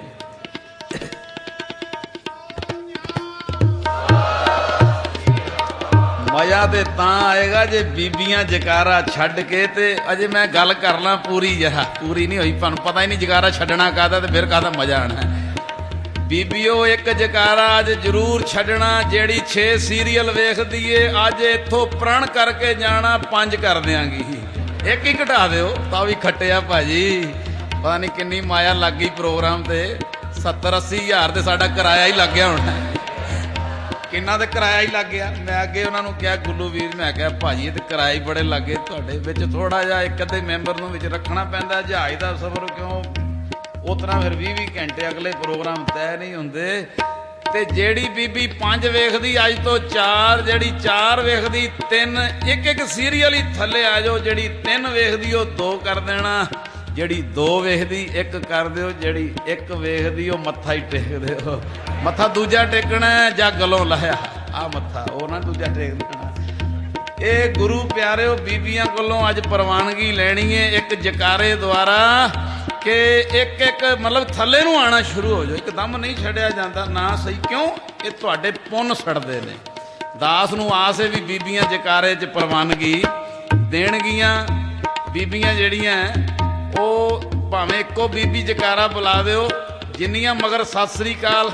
ਮਜ਼ਾ ਤੇ ਤਾਂ ਆਏਗਾ ਜੇ ਬੀਬੀਆਂ ਜਕਾਰਾ ਛੱਡ ਕੇ ਤੇ ਅਜੇ ਮੈਂ ਗੱਲ ਕਰ ਲਾਂ ਪੂਰੀ ਜਹਾ, ਪੂਰੀ ਨਹੀਂ ਹੋਈ, ਤੁਹਾਨੂੰ ਪਤਾ ਹੀ ਨਹੀਂ ਜਕਾਰਾ ਛੱਡਣਾ ਕਾਹਦਾ ਤੇ ਫਿਰ ਕਾਹਦਾ ਮਜ਼ਾ ਆਣਾ। ਬੀਬੀਓ ਇੱਕ ਜਕਾਰਾ ਅੱਜ ਜ਼ਰੂਰ ਛੱਡਣਾ, ਜਿਹੜੀ ਛੇ ਸੀਰੀਅਲ ਵੇਖਦੀ ਏ ਅੱਜ ਇੱਥੋਂ ਪ੍ਰਣ ਕਰਕੇ ਜਾਣਾ ਪੰਜ ਕਰ ਦਿਆਂਗੀ, ਇੱਕ ਹੀ ਘਟਾ ਦਿਓ ਤਾਂ ਵੀ ਖੱਟਿਆ ਭਾਜੀ। ਪਤਾ ਨਹੀਂ ਕਿੰਨੀ ਮਾਇਆ ਲੱਗ ਗਈ ਪ੍ਰੋਗਰਾਮ ਤੇ, ਸੱਤਰ ਅੱਸੀ ਹਜ਼ਾਰ ਤੇ ਸਾਡਾ ਕਿਰਾਇਆ ਹੀ ਲੱਗ ਗਿਆ ਹੁਣ। ਕਿੰਨਾ ਤੇ ਕਿਰਾਇਆ ਹੀ ਲੱਗ ਗਿਆ। ਮੈਂ ਅੱਗੇ ਉਹਨਾਂ ਨੂੰ ਕਿਹਾ ਗੁੱਲੂ ਵੀਰ, ਮੈਂ ਕਿਹਾ ਭਾਜੀ ਇਹ ਤੇ ਕਿਰਾਇਆ ਹੀ ਬੜੇ ਲੱਗੇ ਤੁਹਾਡੇ, ਵਿੱਚ ਥੋੜਾ ਜਿਹਾ ਇੱਕ ਅੱਧੇ ਮੈਂਬਰ ਨੂੰ ਵਿੱਚ ਰੱਖਣਾ ਪੈਂਦਾ, ਜਹਾਜ਼ ਦਾ ਸਫ਼ਰ ਕਿਉਂ ਉਸ ਤਰ੍ਹਾਂ ਫਿਰ ਵੀਹ ਵੀਹ ਘੰਟੇ ਅਗਲੇ ਪ੍ਰੋਗਰਾਮ ਤੈਅ ਨਹੀਂ ਹੁੰਦੇ। ਤੇ ਜਿਹੜੀ ਬੀਬੀ ਪੰਜ ਵੇਖਦੀ ਅੱਜ ਤੋਂ ਚਾਰ, ਜਿਹੜੀ ਚਾਰ ਵੇਖਦੀ ਤਿੰਨ, ਇੱਕ ਇੱਕ ਸੀਰੀਅਲ ਹੀ ਥੱਲੇ ਆ ਜਾਓ। ਜਿਹੜੀ ਤਿੰਨ ਵੇਖਦੀ ਉਹ ਦੋ ਕਰ ਦੇਣਾ, ਜਿਹੜੀ ਦੋ ਵੇਖਦੀ ਇੱਕ ਕਰ ਦਿਓ, ਜਿਹੜੀ ਇੱਕ ਵੇਖਦੀ ਉਹ ਮੱਥਾ ਹੀ ਟੇਕ ਦਿਓ। ਮੱਥਾ ਦੂਜਾ ਟੇਕਣਾ ਜਾਂ ਗਲੋਂ ਲਾਇਆ ਆ ਮੱਥਾ, ਉਹ ਨਾ ਦੂਜਾ ਟੇਕ ਦੇਣਾ। ਇਹ ਗੁਰੂ ਪਿਆਰਿਓ ਬੀਬੀਆਂ ਕੋਲੋਂ ਅੱਜ ਪ੍ਰਵਾਨਗੀ ਲੈਣੀ ਹੈ ਇੱਕ ਜਕਾਰੇ ਦੁਆਰਾ ਕਿ ਇੱਕ ਇੱਕ ਮਤਲਬ ਥੱਲੇ ਨੂੰ ਆਉਣਾ ਸ਼ੁਰੂ ਹੋ ਜਾਓ, ਇੱਕਦਮ ਨਹੀਂ ਛੱਡਿਆ ਜਾਂਦਾ ਨਾ ਸਹੀ। ਕਿਉਂ? ਇਹ ਤੁਹਾਡੇ ਪੁੰਨ ਸੜਦੇ ਨੇ। ਦਾਸ ਨੂੰ ਆਸ ਹੈ ਵੀ ਬੀਬੀਆਂ ਜਕਾਰੇ 'ਚ ਪ੍ਰਵਾਨਗੀ ਦੇਣਗੀਆਂ। ਬੀਬੀਆਂ ਜਿਹੜੀਆਂ ਉਹ ਭਾਵੇਂ ਇੱਕੋ ਬੀਬੀ ਜਕਾਰਾ ਬੁਲਾ ਦਿਓ, ਜਿੰਨੀਆਂ ਮਗਰ ਸਤਿ ਸ੍ਰੀ ਅਕਾਲ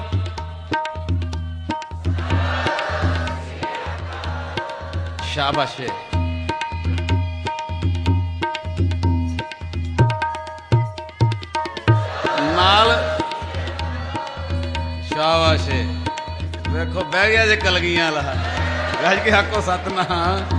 ਸ਼ਾਬਾਸ਼ ਨਾਲ, ਸ਼ਾਬਾਸ਼। ਵੇਖੋ ਬਹਿ ਗਿਆ ਜੇ ਕਲਗੀਆਂ ਵਾਲਾ, ਗੱਜ ਕੇ ਆਖੋ ਸਤਿਨਾਮ।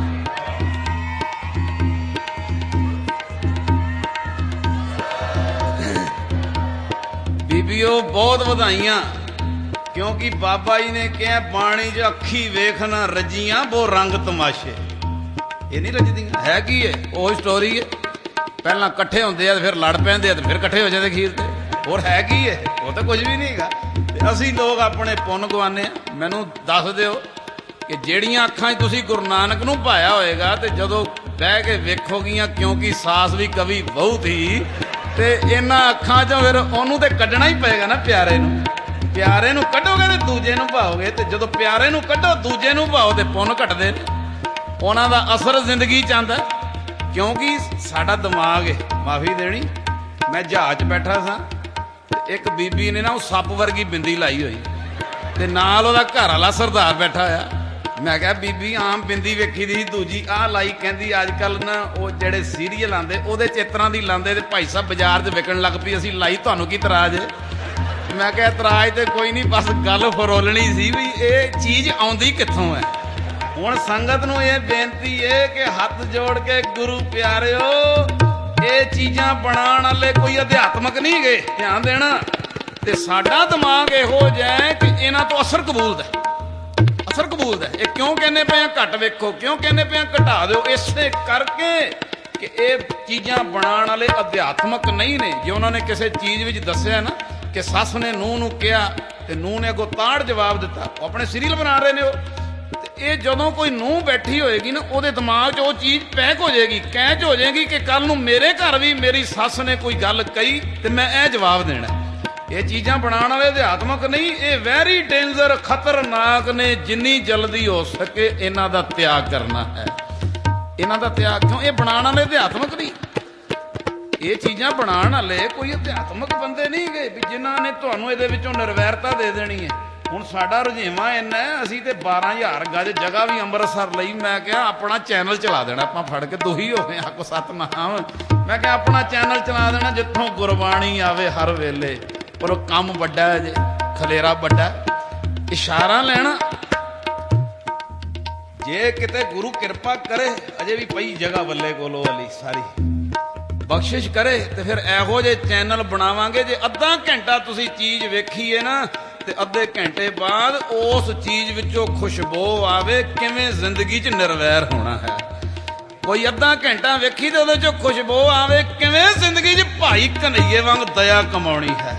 ਬੀਬੀਓ ਬਹੁਤ ਵਧਾਈਆਂ, ਕਿਉਂਕਿ ਬਾਬਾ ਜੀ ਨੇ ਕਿਹਾ ਬਾਣੀ 'ਚ ਅੱਖੀ ਵੇਖਣਾ ਰੱਜੀਆਂ ਬੋ ਰੰਗ ਤਮਾਸ਼ੇ। ਇਹ ਨਹੀਂ ਰੱਜਦੀਆਂ, ਹੈ ਕੀ ਹੈ ਉਹ ਸਟੋਰੀ ਹੈ। ਪਹਿਲਾਂ ਇਕੱਠੇ ਹੁੰਦੇ ਆ ਫਿਰ ਲੜ ਪੈਂਦੇ ਆ ਤੇ ਫਿਰ ਇਕੱਠੇ ਹੋ ਜਾਂਦੇ ਖੀਰ ਤੇ, ਹੋਰ ਹੈ ਕੀ ਹੈ? ਉਹ ਤਾਂ ਕੁਝ ਵੀ ਨਹੀਂ ਹੈਗਾ। ਤੇ ਅਸੀਂ ਲੋਕ ਆਪਣੇ ਪੁੰਨ ਗਵਾਨੇ ਆ। ਮੈਨੂੰ ਦੱਸ ਦਿਓ ਕਿ ਜਿਹੜੀਆਂ ਅੱਖਾਂ 'ਚ ਤੁਸੀਂ ਗੁਰੂ ਨਾਨਕ ਨੂੰ ਭਾਇਆ ਹੋਏਗਾ ਤੇ ਜਦੋਂ ਬਹਿ ਕੇ ਵੇਖੋਗੀਆਂ, ਕਿਉਂਕਿ ਸਾਸ ਵੀ ਕਵੀ ਬਹੁਤ ਹੀ, ਤੇ ਇਹਨਾਂ ਅੱਖਾਂ 'ਚੋਂ ਫਿਰ ਉਹਨੂੰ ਤੇ ਕੱਢਣਾ ਹੀ ਪਏਗਾ ਨਾ, ਪਿਆਰੇ ਨੂੰ। ਪਿਆਰੇ ਨੂੰ ਕੱਢੋਗੇ ਤੇ ਦੂਜੇ ਨੂੰ ਭਾਓਗੇ, ਤੇ ਜਦੋਂ ਪਿਆਰੇ ਨੂੰ ਕੱਢੋ ਦੂਜੇ ਨੂੰ ਭਾਓ ਤੇ ਪੁੰਨ ਘਟਦੇ ਨੇ। ਉਹਨਾਂ ਦਾ ਅਸਰ ਜ਼ਿੰਦਗੀ 'ਚ ਆਉਂਦਾ, ਕਿਉਂਕਿ ਸਾਡਾ ਦਿਮਾਗ ਹੈ। ਮਾਫੀ ਦੇਣੀ, ਮੈਂ ਜਹਾਜ਼ 'ਚ ਬੈਠਾ ਸਾਂ ਤੇ ਇੱਕ ਬੀਬੀ ਨੇ ਨਾ ਉਹ ਸੱਪ ਵਰਗੀ ਬਿੰਦੀ ਲਾਈ ਹੋਈ, ਤੇ ਨਾਲ ਉਹਦਾ ਘਰ ਵਾਲਾ ਸਰਦਾਰ ਬੈਠਾ ਹੋਇਆ। ਮੈਂ ਕਿਹਾ ਬੀਬੀ ਆਮ ਬਿੰਦੀ ਵੇਖੀ ਦੀ, ਦੂਜੀ ਆਹ ਲਾਈ। ਕਹਿੰਦੀ ਅੱਜ ਕੱਲ ਨਾ ਉਹ ਜਿਹੜੇ ਸੀਰੀਅਲ ਆਉਂਦੇ ਉਹਦੇ 'ਚ ਇਸ ਤਰ੍ਹਾਂ ਦੀ ਲਾਉਂਦੇ, ਤੇ ਭਾਈ ਸਾਹਿਬ ਬਾਜ਼ਾਰ 'ਚ ਵਿਕਣ ਲੱਗ ਪਈ, ਅਸੀਂ ਲਾਈ, ਤੁਹਾਨੂੰ ਕੀ ਇਤਰਾਜ਼ ਹੈ? ਮੈਂ ਕਿਹਾ ਇਤਰਾਜ਼ ਤੇ ਕੋਈ ਨਹੀਂ, ਬਸ ਗੱਲ ਫਰੋਲਣੀ ਸੀ ਵੀ ਇਹ ਚੀਜ਼ ਆਉਂਦੀ ਕਿੱਥੋਂ ਹੈ। ਹੁਣ ਸੰਗਤ ਨੂੰ ਇਹ ਬੇਨਤੀ ਹੈ ਕਿ ਹੱਥ ਜੋੜ ਕੇ ਗੁਰੂ ਪਿਆਰਿਓ, ਇਹ ਚੀਜ਼ਾਂ ਬਣਾਉਣ ਵਾਲੇ ਕੋਈ ਅਧਿਆਤਮਕ ਨਹੀਂ ਗਏ, ਧਿਆਨ ਦੇਣਾ। ਤੇ ਸਾਡਾ ਦਿਮਾਗ ਇਹੋ ਜਿਹਾ ਕਿ ਇਹਨਾਂ ਤੋਂ ਅਸਰ ਕਬੂਲਦਾ, ਅਸਰ ਕਬੂਲਦਾ। ਇਹ ਕਿਉਂ ਕਹਿੰਦੇ ਪਏ ਆ ਘੱਟ ਵੇਖੋ, ਕਿਉਂ ਕਹਿੰਦੇ ਪਏ ਆ ਘਟਾ ਦਿਓ? ਇਸੇ ਕਰਕੇ ਕਿ ਇਹ ਚੀਜ਼ਾਂ ਬਣਾਉਣ ਵਾਲੇ ਅਧਿਆਤਮਕ ਨਹੀਂ ਨੇ। ਜੇ ਉਹਨਾਂ ਨੇ ਕਿਸੇ ਚੀਜ਼ ਵਿੱਚ ਦੱਸਿਆ ਨਾ ਕਿ ਸੱਸ ਨੇ ਨੂੰਹ ਨੂੰ ਕਿਹਾ ਤੇ ਨੂੰਹ ਨੇ ਅੱਗੋਂ ਤਾੜ ਜਵਾਬ ਦਿੱਤਾ, ਉਹ ਆਪਣੇ ਸੀਰੀਅਲ ਬਣਾ ਰਹੇ ਨੇ ਉਹ। ਤੇ ਇਹ ਜਦੋਂ ਕੋਈ ਨੂੰਹ ਬੈਠੀ ਹੋਏਗੀ ਨਾ, ਉਹਦੇ ਦਿਮਾਗ 'ਚ ਉਹ ਚੀਜ਼ ਪੈਕ ਹੋ ਜਾਏਗੀ, ਕੈਚ ਹੋ ਜਾਏਗੀ ਕਿ ਕੱਲ ਨੂੰ ਮੇਰੇ ਘਰ ਵੀ ਮੇਰੀ ਸੱਸ ਨੇ ਕੋਈ ਗੱਲ ਕਹੀ ਤੇ ਮੈਂ ਇਹ ਜਵਾਬ ਦੇਣਾ। ਇਹ ਚੀਜ਼ਾਂ ਬਣਾਉਣ ਵਾਲੇ ਅਧਿਆਤਮਕ ਨਹੀਂ, ਇਹ ਵੈਰੀ ਡੇਂਜਰ, ਖਤਰਨਾਕ ਨੇ। ਜਿੰਨੀ ਜਲਦੀ ਹੋ ਸਕੇ ਇਹਨਾਂ ਦਾ ਤਿਆਗ ਕਰਨਾ ਹੈ, ਇਹਨਾਂ ਦਾ ਤਿਆਗ। ਕਿਉਂ? ਇਹ ਬਣਾਉਣ ਵਾਲੇ ਅਧਿਆਤਮਕ ਨਹੀਂ। ਇਹ ਚੀਜ਼ਾਂ ਬਣਾਉਣ ਵਾਲੇ ਕੋਈ ਅਧਿਆਤਮਕ ਬੰਦੇ ਨਹੀਂ ਗਏ ਵੀ ਜਿਨ੍ਹਾਂ ਨੇ ਤੁਹਾਨੂੰ ਇਹਦੇ ਵਿੱਚੋਂ ਨਿਰਵੈਰਤਾ ਦੇ ਦੇਣੀ ਹੈ। ਹੁਣ ਸਾਡਾ ਰੁਝੇਵਾਂ ਇੰਨਾ ਹੈ, ਅਸੀਂ ਤੇ ਬਾਰਾਂ ਹਜ਼ਾਰ ਗਜ ਜਗ੍ਹਾ ਵੀ ਅੰਮ੍ਰਿਤਸਰ ਲਈ ਮੈਂ ਕਿਹਾ ਆਪਣਾ ਚੈਨਲ ਚਲਾ ਦੇਣਾ ਆਪਾਂ ਫੜ ਕੇ। ਦੁਖੀ ਹੋ ਗਏ ਆਖੋ ਸਤਿਨਾਮ। ਮੈਂ ਕਿਹਾ ਆਪਣਾ ਚੈਨਲ ਚਲਾ ਦੇਣਾ ਜਿੱਥੋਂ ਗੁਰਬਾਣੀ ਆਵੇ ਹਰ ਵੇਲੇ। ਪਰ ਉਹ ਕੰਮ ਵੱਡਾ ਹੈ ਜੇ, ਖਲੇਰਾ ਵੱਡਾ, ਇਸ਼ਾਰਾ ਲੈਣਾ। ਜੇ ਕਿਤੇ ਗੁਰੂ ਕਿਰਪਾ ਕਰੇ, ਅਜੇ ਵੀ ਪਈ ਜਗ੍ਹਾ ਬੱਲੇ ਕੋਲੋਂ ਵਾਲੀ ਸਾਰੀ, ਬਖਸ਼ਿਸ਼ ਕਰੇ ਤੇ ਫਿਰ ਇਹੋ ਜਿਹੇ ਚੈਨਲ ਬਣਾਵਾਂਗੇ। ਜੇ ਅੱਧਾ ਘੰਟਾ ਤੁਸੀਂ ਚੀਜ਼ ਵੇਖੀਏ ਨਾ ਤੇ ਅੱਧੇ ਘੰਟੇ ਬਾਅਦ ਉਸ ਚੀਜ਼ ਵਿੱਚੋਂ ਖੁਸ਼ਬੂ ਆਵੇ ਕਿਵੇਂ ਜ਼ਿੰਦਗੀ 'ਚ ਨਿਰਵੈਰ ਹੋਣਾ ਹੈ। ਕੋਈ ਅੱਧਾ ਘੰਟਾ ਵੇਖੀ ਤੇ ਉਹਦੇ 'ਚੋਂ ਖੁਸ਼ਬੂ ਆਵੇ ਕਿਵੇਂ ਜ਼ਿੰਦਗੀ 'ਚ ਭਾਈ ਕਨਈਏ ਵਾਂਗ ਦਇਆ ਕਮਾਉਣੀ ਹੈ।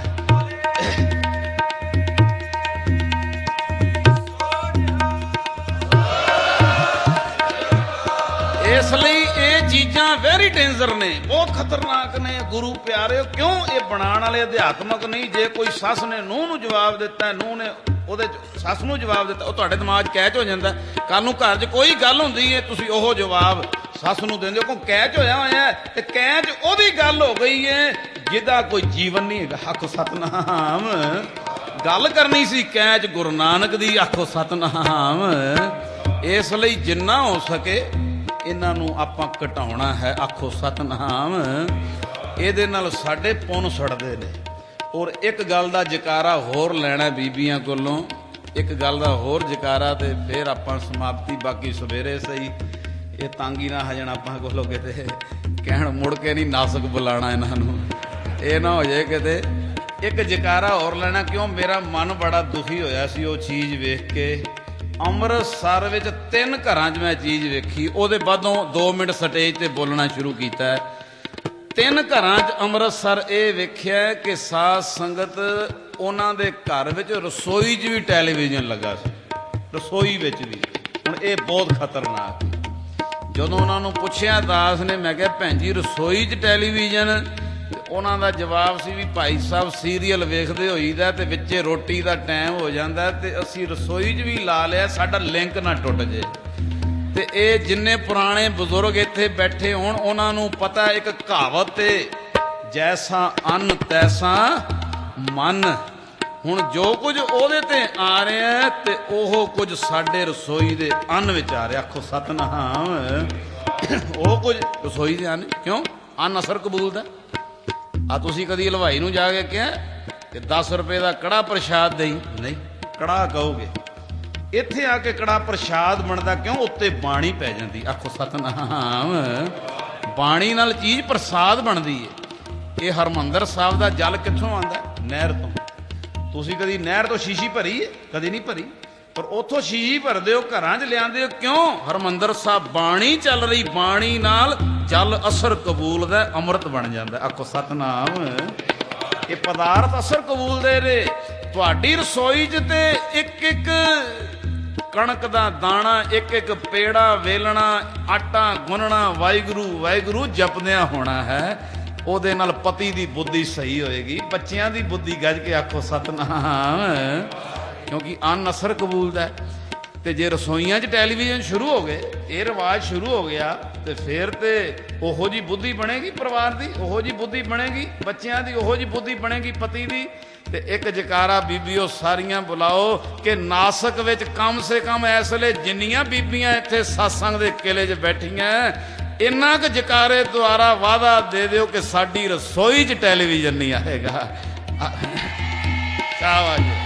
ਇਸ ਲਈ ਇਹ ਚੀਜ਼ਾਂ ਵੈਰੀ ਡੇਂਜਰ ਨੇ, ਬਹੁਤ ਖਤਰਨਾਕ ਨੇ ਗੁਰੂ ਪਿਆਰਿਓ। ਕਿਉਂ? ਇਹ ਬਣਾਉਣ ਵਾਲੇ ਅਧਿਆਤਮਕ ਨਹੀਂ। ਜੇ ਕੋਈ ਸੱਸ ਨੇ ਨੂੰਹ ਨੂੰ ਜਵਾਬ ਦਿੱਤਾ, ਨੂੰਹ ਨੇ ਉਹਦੇ ਸੱਸ ਨੂੰ ਜਵਾਬ ਦਿੱਤਾ, ਉਹ ਤੁਹਾਡੇ ਦਿਮਾਗ 'ਚ ਕੈਚ ਹੋ ਜਾਂਦਾ। ਕੱਲ ਨੂੰ ਘਰ 'ਚ ਕੋਈ ਗੱਲ ਹੁੰਦੀ ਹੈ, ਤੁਸੀਂ ਉਹ ਜਵਾਬ ਸੱਸ ਨੂੰ ਦਿੰਦੇ ਹੋ, ਕਿਉਂ? ਕੈਚ ਹੋਇਆ ਹੋਇਆ ਤੇ ਕੈਚ ਉਹਦੀ ਗੱਲ ਹੋ ਗਈ ਹੈ ਜਿਹਦਾ ਕੋਈ ਜੀਵਨ ਨਹੀਂ ਹੈਗਾ। ਆਖੋ ਸਤਿਨਾਮ। ਗੱਲ ਕਰਨੀ ਸੀ ਕੈਚ ਗੁਰੂ ਨਾਨਕ ਦੀ। ਆਖੋ ਸਤਿਨਾਮ। ਇਸ ਲਈ ਜਿੰਨਾ ਹੋ ਸਕੇ ਇਹਨਾਂ ਨੂੰ ਆਪਾਂ ਘਟਾਉਣਾ ਹੈ। ਆਖੋ ਸਤਿਨਾਮ। ਇਹਦੇ ਨਾਲ ਸਾਡੇ ਪੁੰਨ ਸੜਦੇ ਨੇ। ਔਰ ਇੱਕ ਗੱਲ ਦਾ ਜਕਾਰਾ ਹੋਰ ਲੈਣਾ ਬੀਬੀਆਂ ਕੋਲੋਂ, ਇੱਕ ਗੱਲ ਦਾ ਹੋਰ ਜਕਾਰਾ ਤੇ ਫਿਰ ਆਪਾਂ ਸਮਾਪਤੀ। ਬਾਕੀ ਸਵੇਰੇ ਸਹੀ, ਇਹ ਤੰਗੀ ਨਾ ਹਜਣ ਆਪਾਂ ਕੋਲੋਂ ਕਿਤੇ ਕਹਿਣ ਮੁੜ ਕੇ ਨਹੀਂ ਨਾਸਕ ਬੁਲਾਣਾ ਇਹਨਾਂ ਨੂੰ, ਇਹ ਨਾ ਹੋ ਜਾਏ ਕਿਤੇ। ਇੱਕ ਜਕਾਰਾ ਹੋਰ ਲੈਣਾ। ਕਿਉਂ? ਮੇਰਾ ਮਨ ਬੜਾ ਦੁਖੀ ਹੋਇਆ ਸੀ ਉਹ ਚੀਜ਼ ਵੇਖ ਕੇ। ਅੰਮ੍ਰਿਤਸਰ ਵਿੱਚ ਤਿੰਨ ਘਰਾਂ 'ਚ ਮੈਂ ਚੀਜ਼ ਵੇਖੀ, ਉਹਦੇ ਬਾਅਦੋਂ ਦੋ ਮਿੰਟ ਸਟੇਜ ਤੇ ਬੋਲਣਾ ਸ਼ੁਰੂ ਕੀਤਾ। ਤਿੰਨ ਘਰਾਂ 'ਚ ਅੰਮ੍ਰਿਤਸਰ ਇਹ ਵੇਖਿਆ ਕਿ ਸਾਧ ਸੰਗਤ ਉਹਨਾਂ ਦੇ ਘਰ ਵਿੱਚ ਰਸੋਈ 'ਚ ਵੀ ਟੈਲੀਵਿਜ਼ਨ ਲੱਗਾ ਸੀ, ਰਸੋਈ ਵਿੱਚ ਵੀ। ਹੁਣ ਇਹ ਬਹੁਤ ਖਤਰਨਾਕ। ਜਦੋਂ ਉਹਨਾਂ ਨੂੰ ਪੁੱਛਿਆ ਦਾਸ ਨੇ, ਮੈਂ ਕਿਹਾ ਭੈਣ ਜੀ ਰਸੋਈ 'ਚ ਟੈਲੀਵਿਜ਼ਨ? ਉਹਨਾਂ ਦਾ ਜਵਾਬ ਸੀ ਵੀ ਭਾਈ ਸਾਹਿਬ ਸੀਰੀਅਲ ਵੇਖਦੇ ਹੋਈਦਾ ਤੇ ਵਿੱਚੇ ਰੋਟੀ ਦਾ ਟਾਈਮ ਹੋ ਜਾਂਦਾ ਤੇ ਅਸੀਂ ਰਸੋਈ 'ਚ ਵੀ ਲਾ ਲਿਆ, ਸਾਡਾ ਲਿੰਕ ਨਾ ਟੁੱਟ ਜੇ। ਤੇ ਇਹ ਜਿੰਨੇ ਪੁਰਾਣੇ ਬਜ਼ੁਰਗ ਇੱਥੇ ਬੈਠੇ ਹੋਣ ਉਹਨਾਂ ਨੂੰ ਪਤਾ ਇੱਕ ਕਹਾਵਤ ਏ, ਜੈਸਾ ਅੰਨ ਤੈਸਾ ਮਨ। ਹੁਣ ਜੋ ਕੁਝ ਉਹਦੇ ਤੇ ਆ ਰਿਹਾ ਤੇ ਉਹ ਕੁਝ ਸਾਡੇ ਰਸੋਈ ਦੇ ਅੰਨ ਵਿੱਚ ਆ ਰਿਹਾ। ਆਖੋ ਸਤਿਨਾਮ। ਉਹ ਕੁਝ ਰਸੋਈ ਦੇ ਅੰਨ। ਕਿਉਂ? ਅੰਨ ਅਸਰ ਕਬੂਲਦਾ। ਆ ਤੁਸੀਂ ਕਦੀ ਹਲਵਾਈ ਨੂੰ ਜਾ ਕੇ ਕਿਹਾ ਕਿ ਦਸ ਰੁਪਏ ਦਾ ਕੜਾ ਪ੍ਰਸ਼ਾਦ ਦੇਈ? ਨਹੀਂ, ਕੜਾ ਕਹੋਗੇ। ਇੱਥੇ ਆ ਕੇ ਕੜਾ ਪ੍ਰਸ਼ਾਦ ਬਣਦਾ ਕਿਉਂ? ਉੱਤੇ ਬਾਣੀ ਪੈ ਜਾਂਦੀ। ਆਖੋ ਸਤਿਨਾਮ। ਬਾਣੀ ਨਾਲ ਚੀਜ਼ ਪ੍ਰਸਾਦ ਬਣਦੀ ਹੈ। ਇਹ ਹਰਮੰਦਰ ਸਾਹਿਬ ਦਾ ਜਲ ਕਿੱਥੋਂ ਆਉਂਦਾ? ਨਹਿਰ ਤੋਂ। ਤੁਸੀਂ ਕਦੀ ਨਹਿਰ ਤੋਂ ਸ਼ੀਸ਼ੀ ਭਰੀ ਹੈ? ਕਦੀ ਨਹੀਂ ਭਰੀ। ਪਰ ਉੱਥੋਂ ਸ਼ੀਸ਼ੀ ਭਰਦੇ ਹੋ, ਘਰਾਂ 'ਚ ਲਿਆਂਦੇ ਹੋ। ਕਿਉਂ? ਹਰਮੰਦਰ ਸਾਹਿਬ ਬਾਣੀ ਚੱਲ ਰਹੀ, ਬਾਣੀ ਨਾਲ ਜਲ ਅਸਰ ਕਬੂਲਦਾ, ਅੰਮ੍ਰਿਤ ਬਣ ਜਾਂਦਾ। ਆਖੋ ਸਤਿਨਾਮ। ਇਹ ਪਦਾਰਥ ਅਸਰ ਕਬੂਲਦੇ ਨੇ। ਤੁਹਾਡੀ ਰਸੋਈ 'ਚ ਤੇ ਇੱਕ ਇੱਕ ਕਣਕ ਦਾ ਦਾਣਾ, ਇੱਕ ਇੱਕ ਪੇੜਾ ਵੇਲਣਾ, ਆਟਾ ਗੁੰਨਣਾ, ਵਾਹਿਗੁਰੂ ਵਾਹਿਗੁਰੂ ਜਪਦਿਆਂ ਹੋਣਾ ਹੈ। ਉਹਦੇ ਨਾਲ ਪਤੀ ਦੀ ਬੁੱਧੀ ਸਹੀ ਹੋਏਗੀ, ਬੱਚਿਆਂ ਦੀ ਬੁੱਧੀ ਗੱਜ ਕੇ ਆਖੋ ਸਤਿਨਾਮ। ਕਿਉਂਕਿ ਅੰਨ ਅਸਰ ਕਬੂਲਦਾ। ਤੇ ਜੇ ਰਸੋਈਆਂ 'ਚ ਟੈਲੀਵਿਜ਼ਨ ਸ਼ੁਰੂ ਹੋ ਗਏ, ਇਹ ਰਿਵਾਜ ਸ਼ੁਰੂ ਹੋ ਗਿਆ, ਤੇ ਫਿਰ ਤੇ ਉਹੋ ਜਿਹੀ ਬੁੱਧੀ ਬਣੇਗੀ ਪਰਿਵਾਰ ਦੀ, ਉਹੋ ਜਿਹੀ ਬੁੱਧੀ ਬਣੇਗੀ ਬੱਚਿਆਂ ਦੀ, ਉਹੋ ਜਿਹੀ ਬੁੱਧੀ ਬਣੇਗੀ ਪਤੀ ਦੀ। ਤੇ ਇੱਕ ਜਕਾਰਾ ਬੀਬੀਓ ਸਾਰੀਆਂ ਬੁਲਾਓ ਕਿ ਨਾਸਕ ਵਿੱਚ ਕਮ ਸੇ ਕਮ ਇਸ ਵੇਲੇ ਜਿੰਨੀਆਂ ਬੀਬੀਆਂ ਇੱਥੇ ਸਤਸੰਗ ਦੇ ਕਿਲੇ 'ਚ ਬੈਠੀਆਂ, ਇੰਨਾ ਕੁ ਜਕਾਰੇ ਦੁਆਰਾ ਵਾਅਦਾ ਦੇ ਦਿਓ ਕਿ ਸਾਡੀ ਰਸੋਈ 'ਚ ਟੈਲੀਵਿਜ਼ਨ ਨਹੀਂ ਆਏਗਾ। ਸ਼ਾਬਾਸ਼ ਜੀ।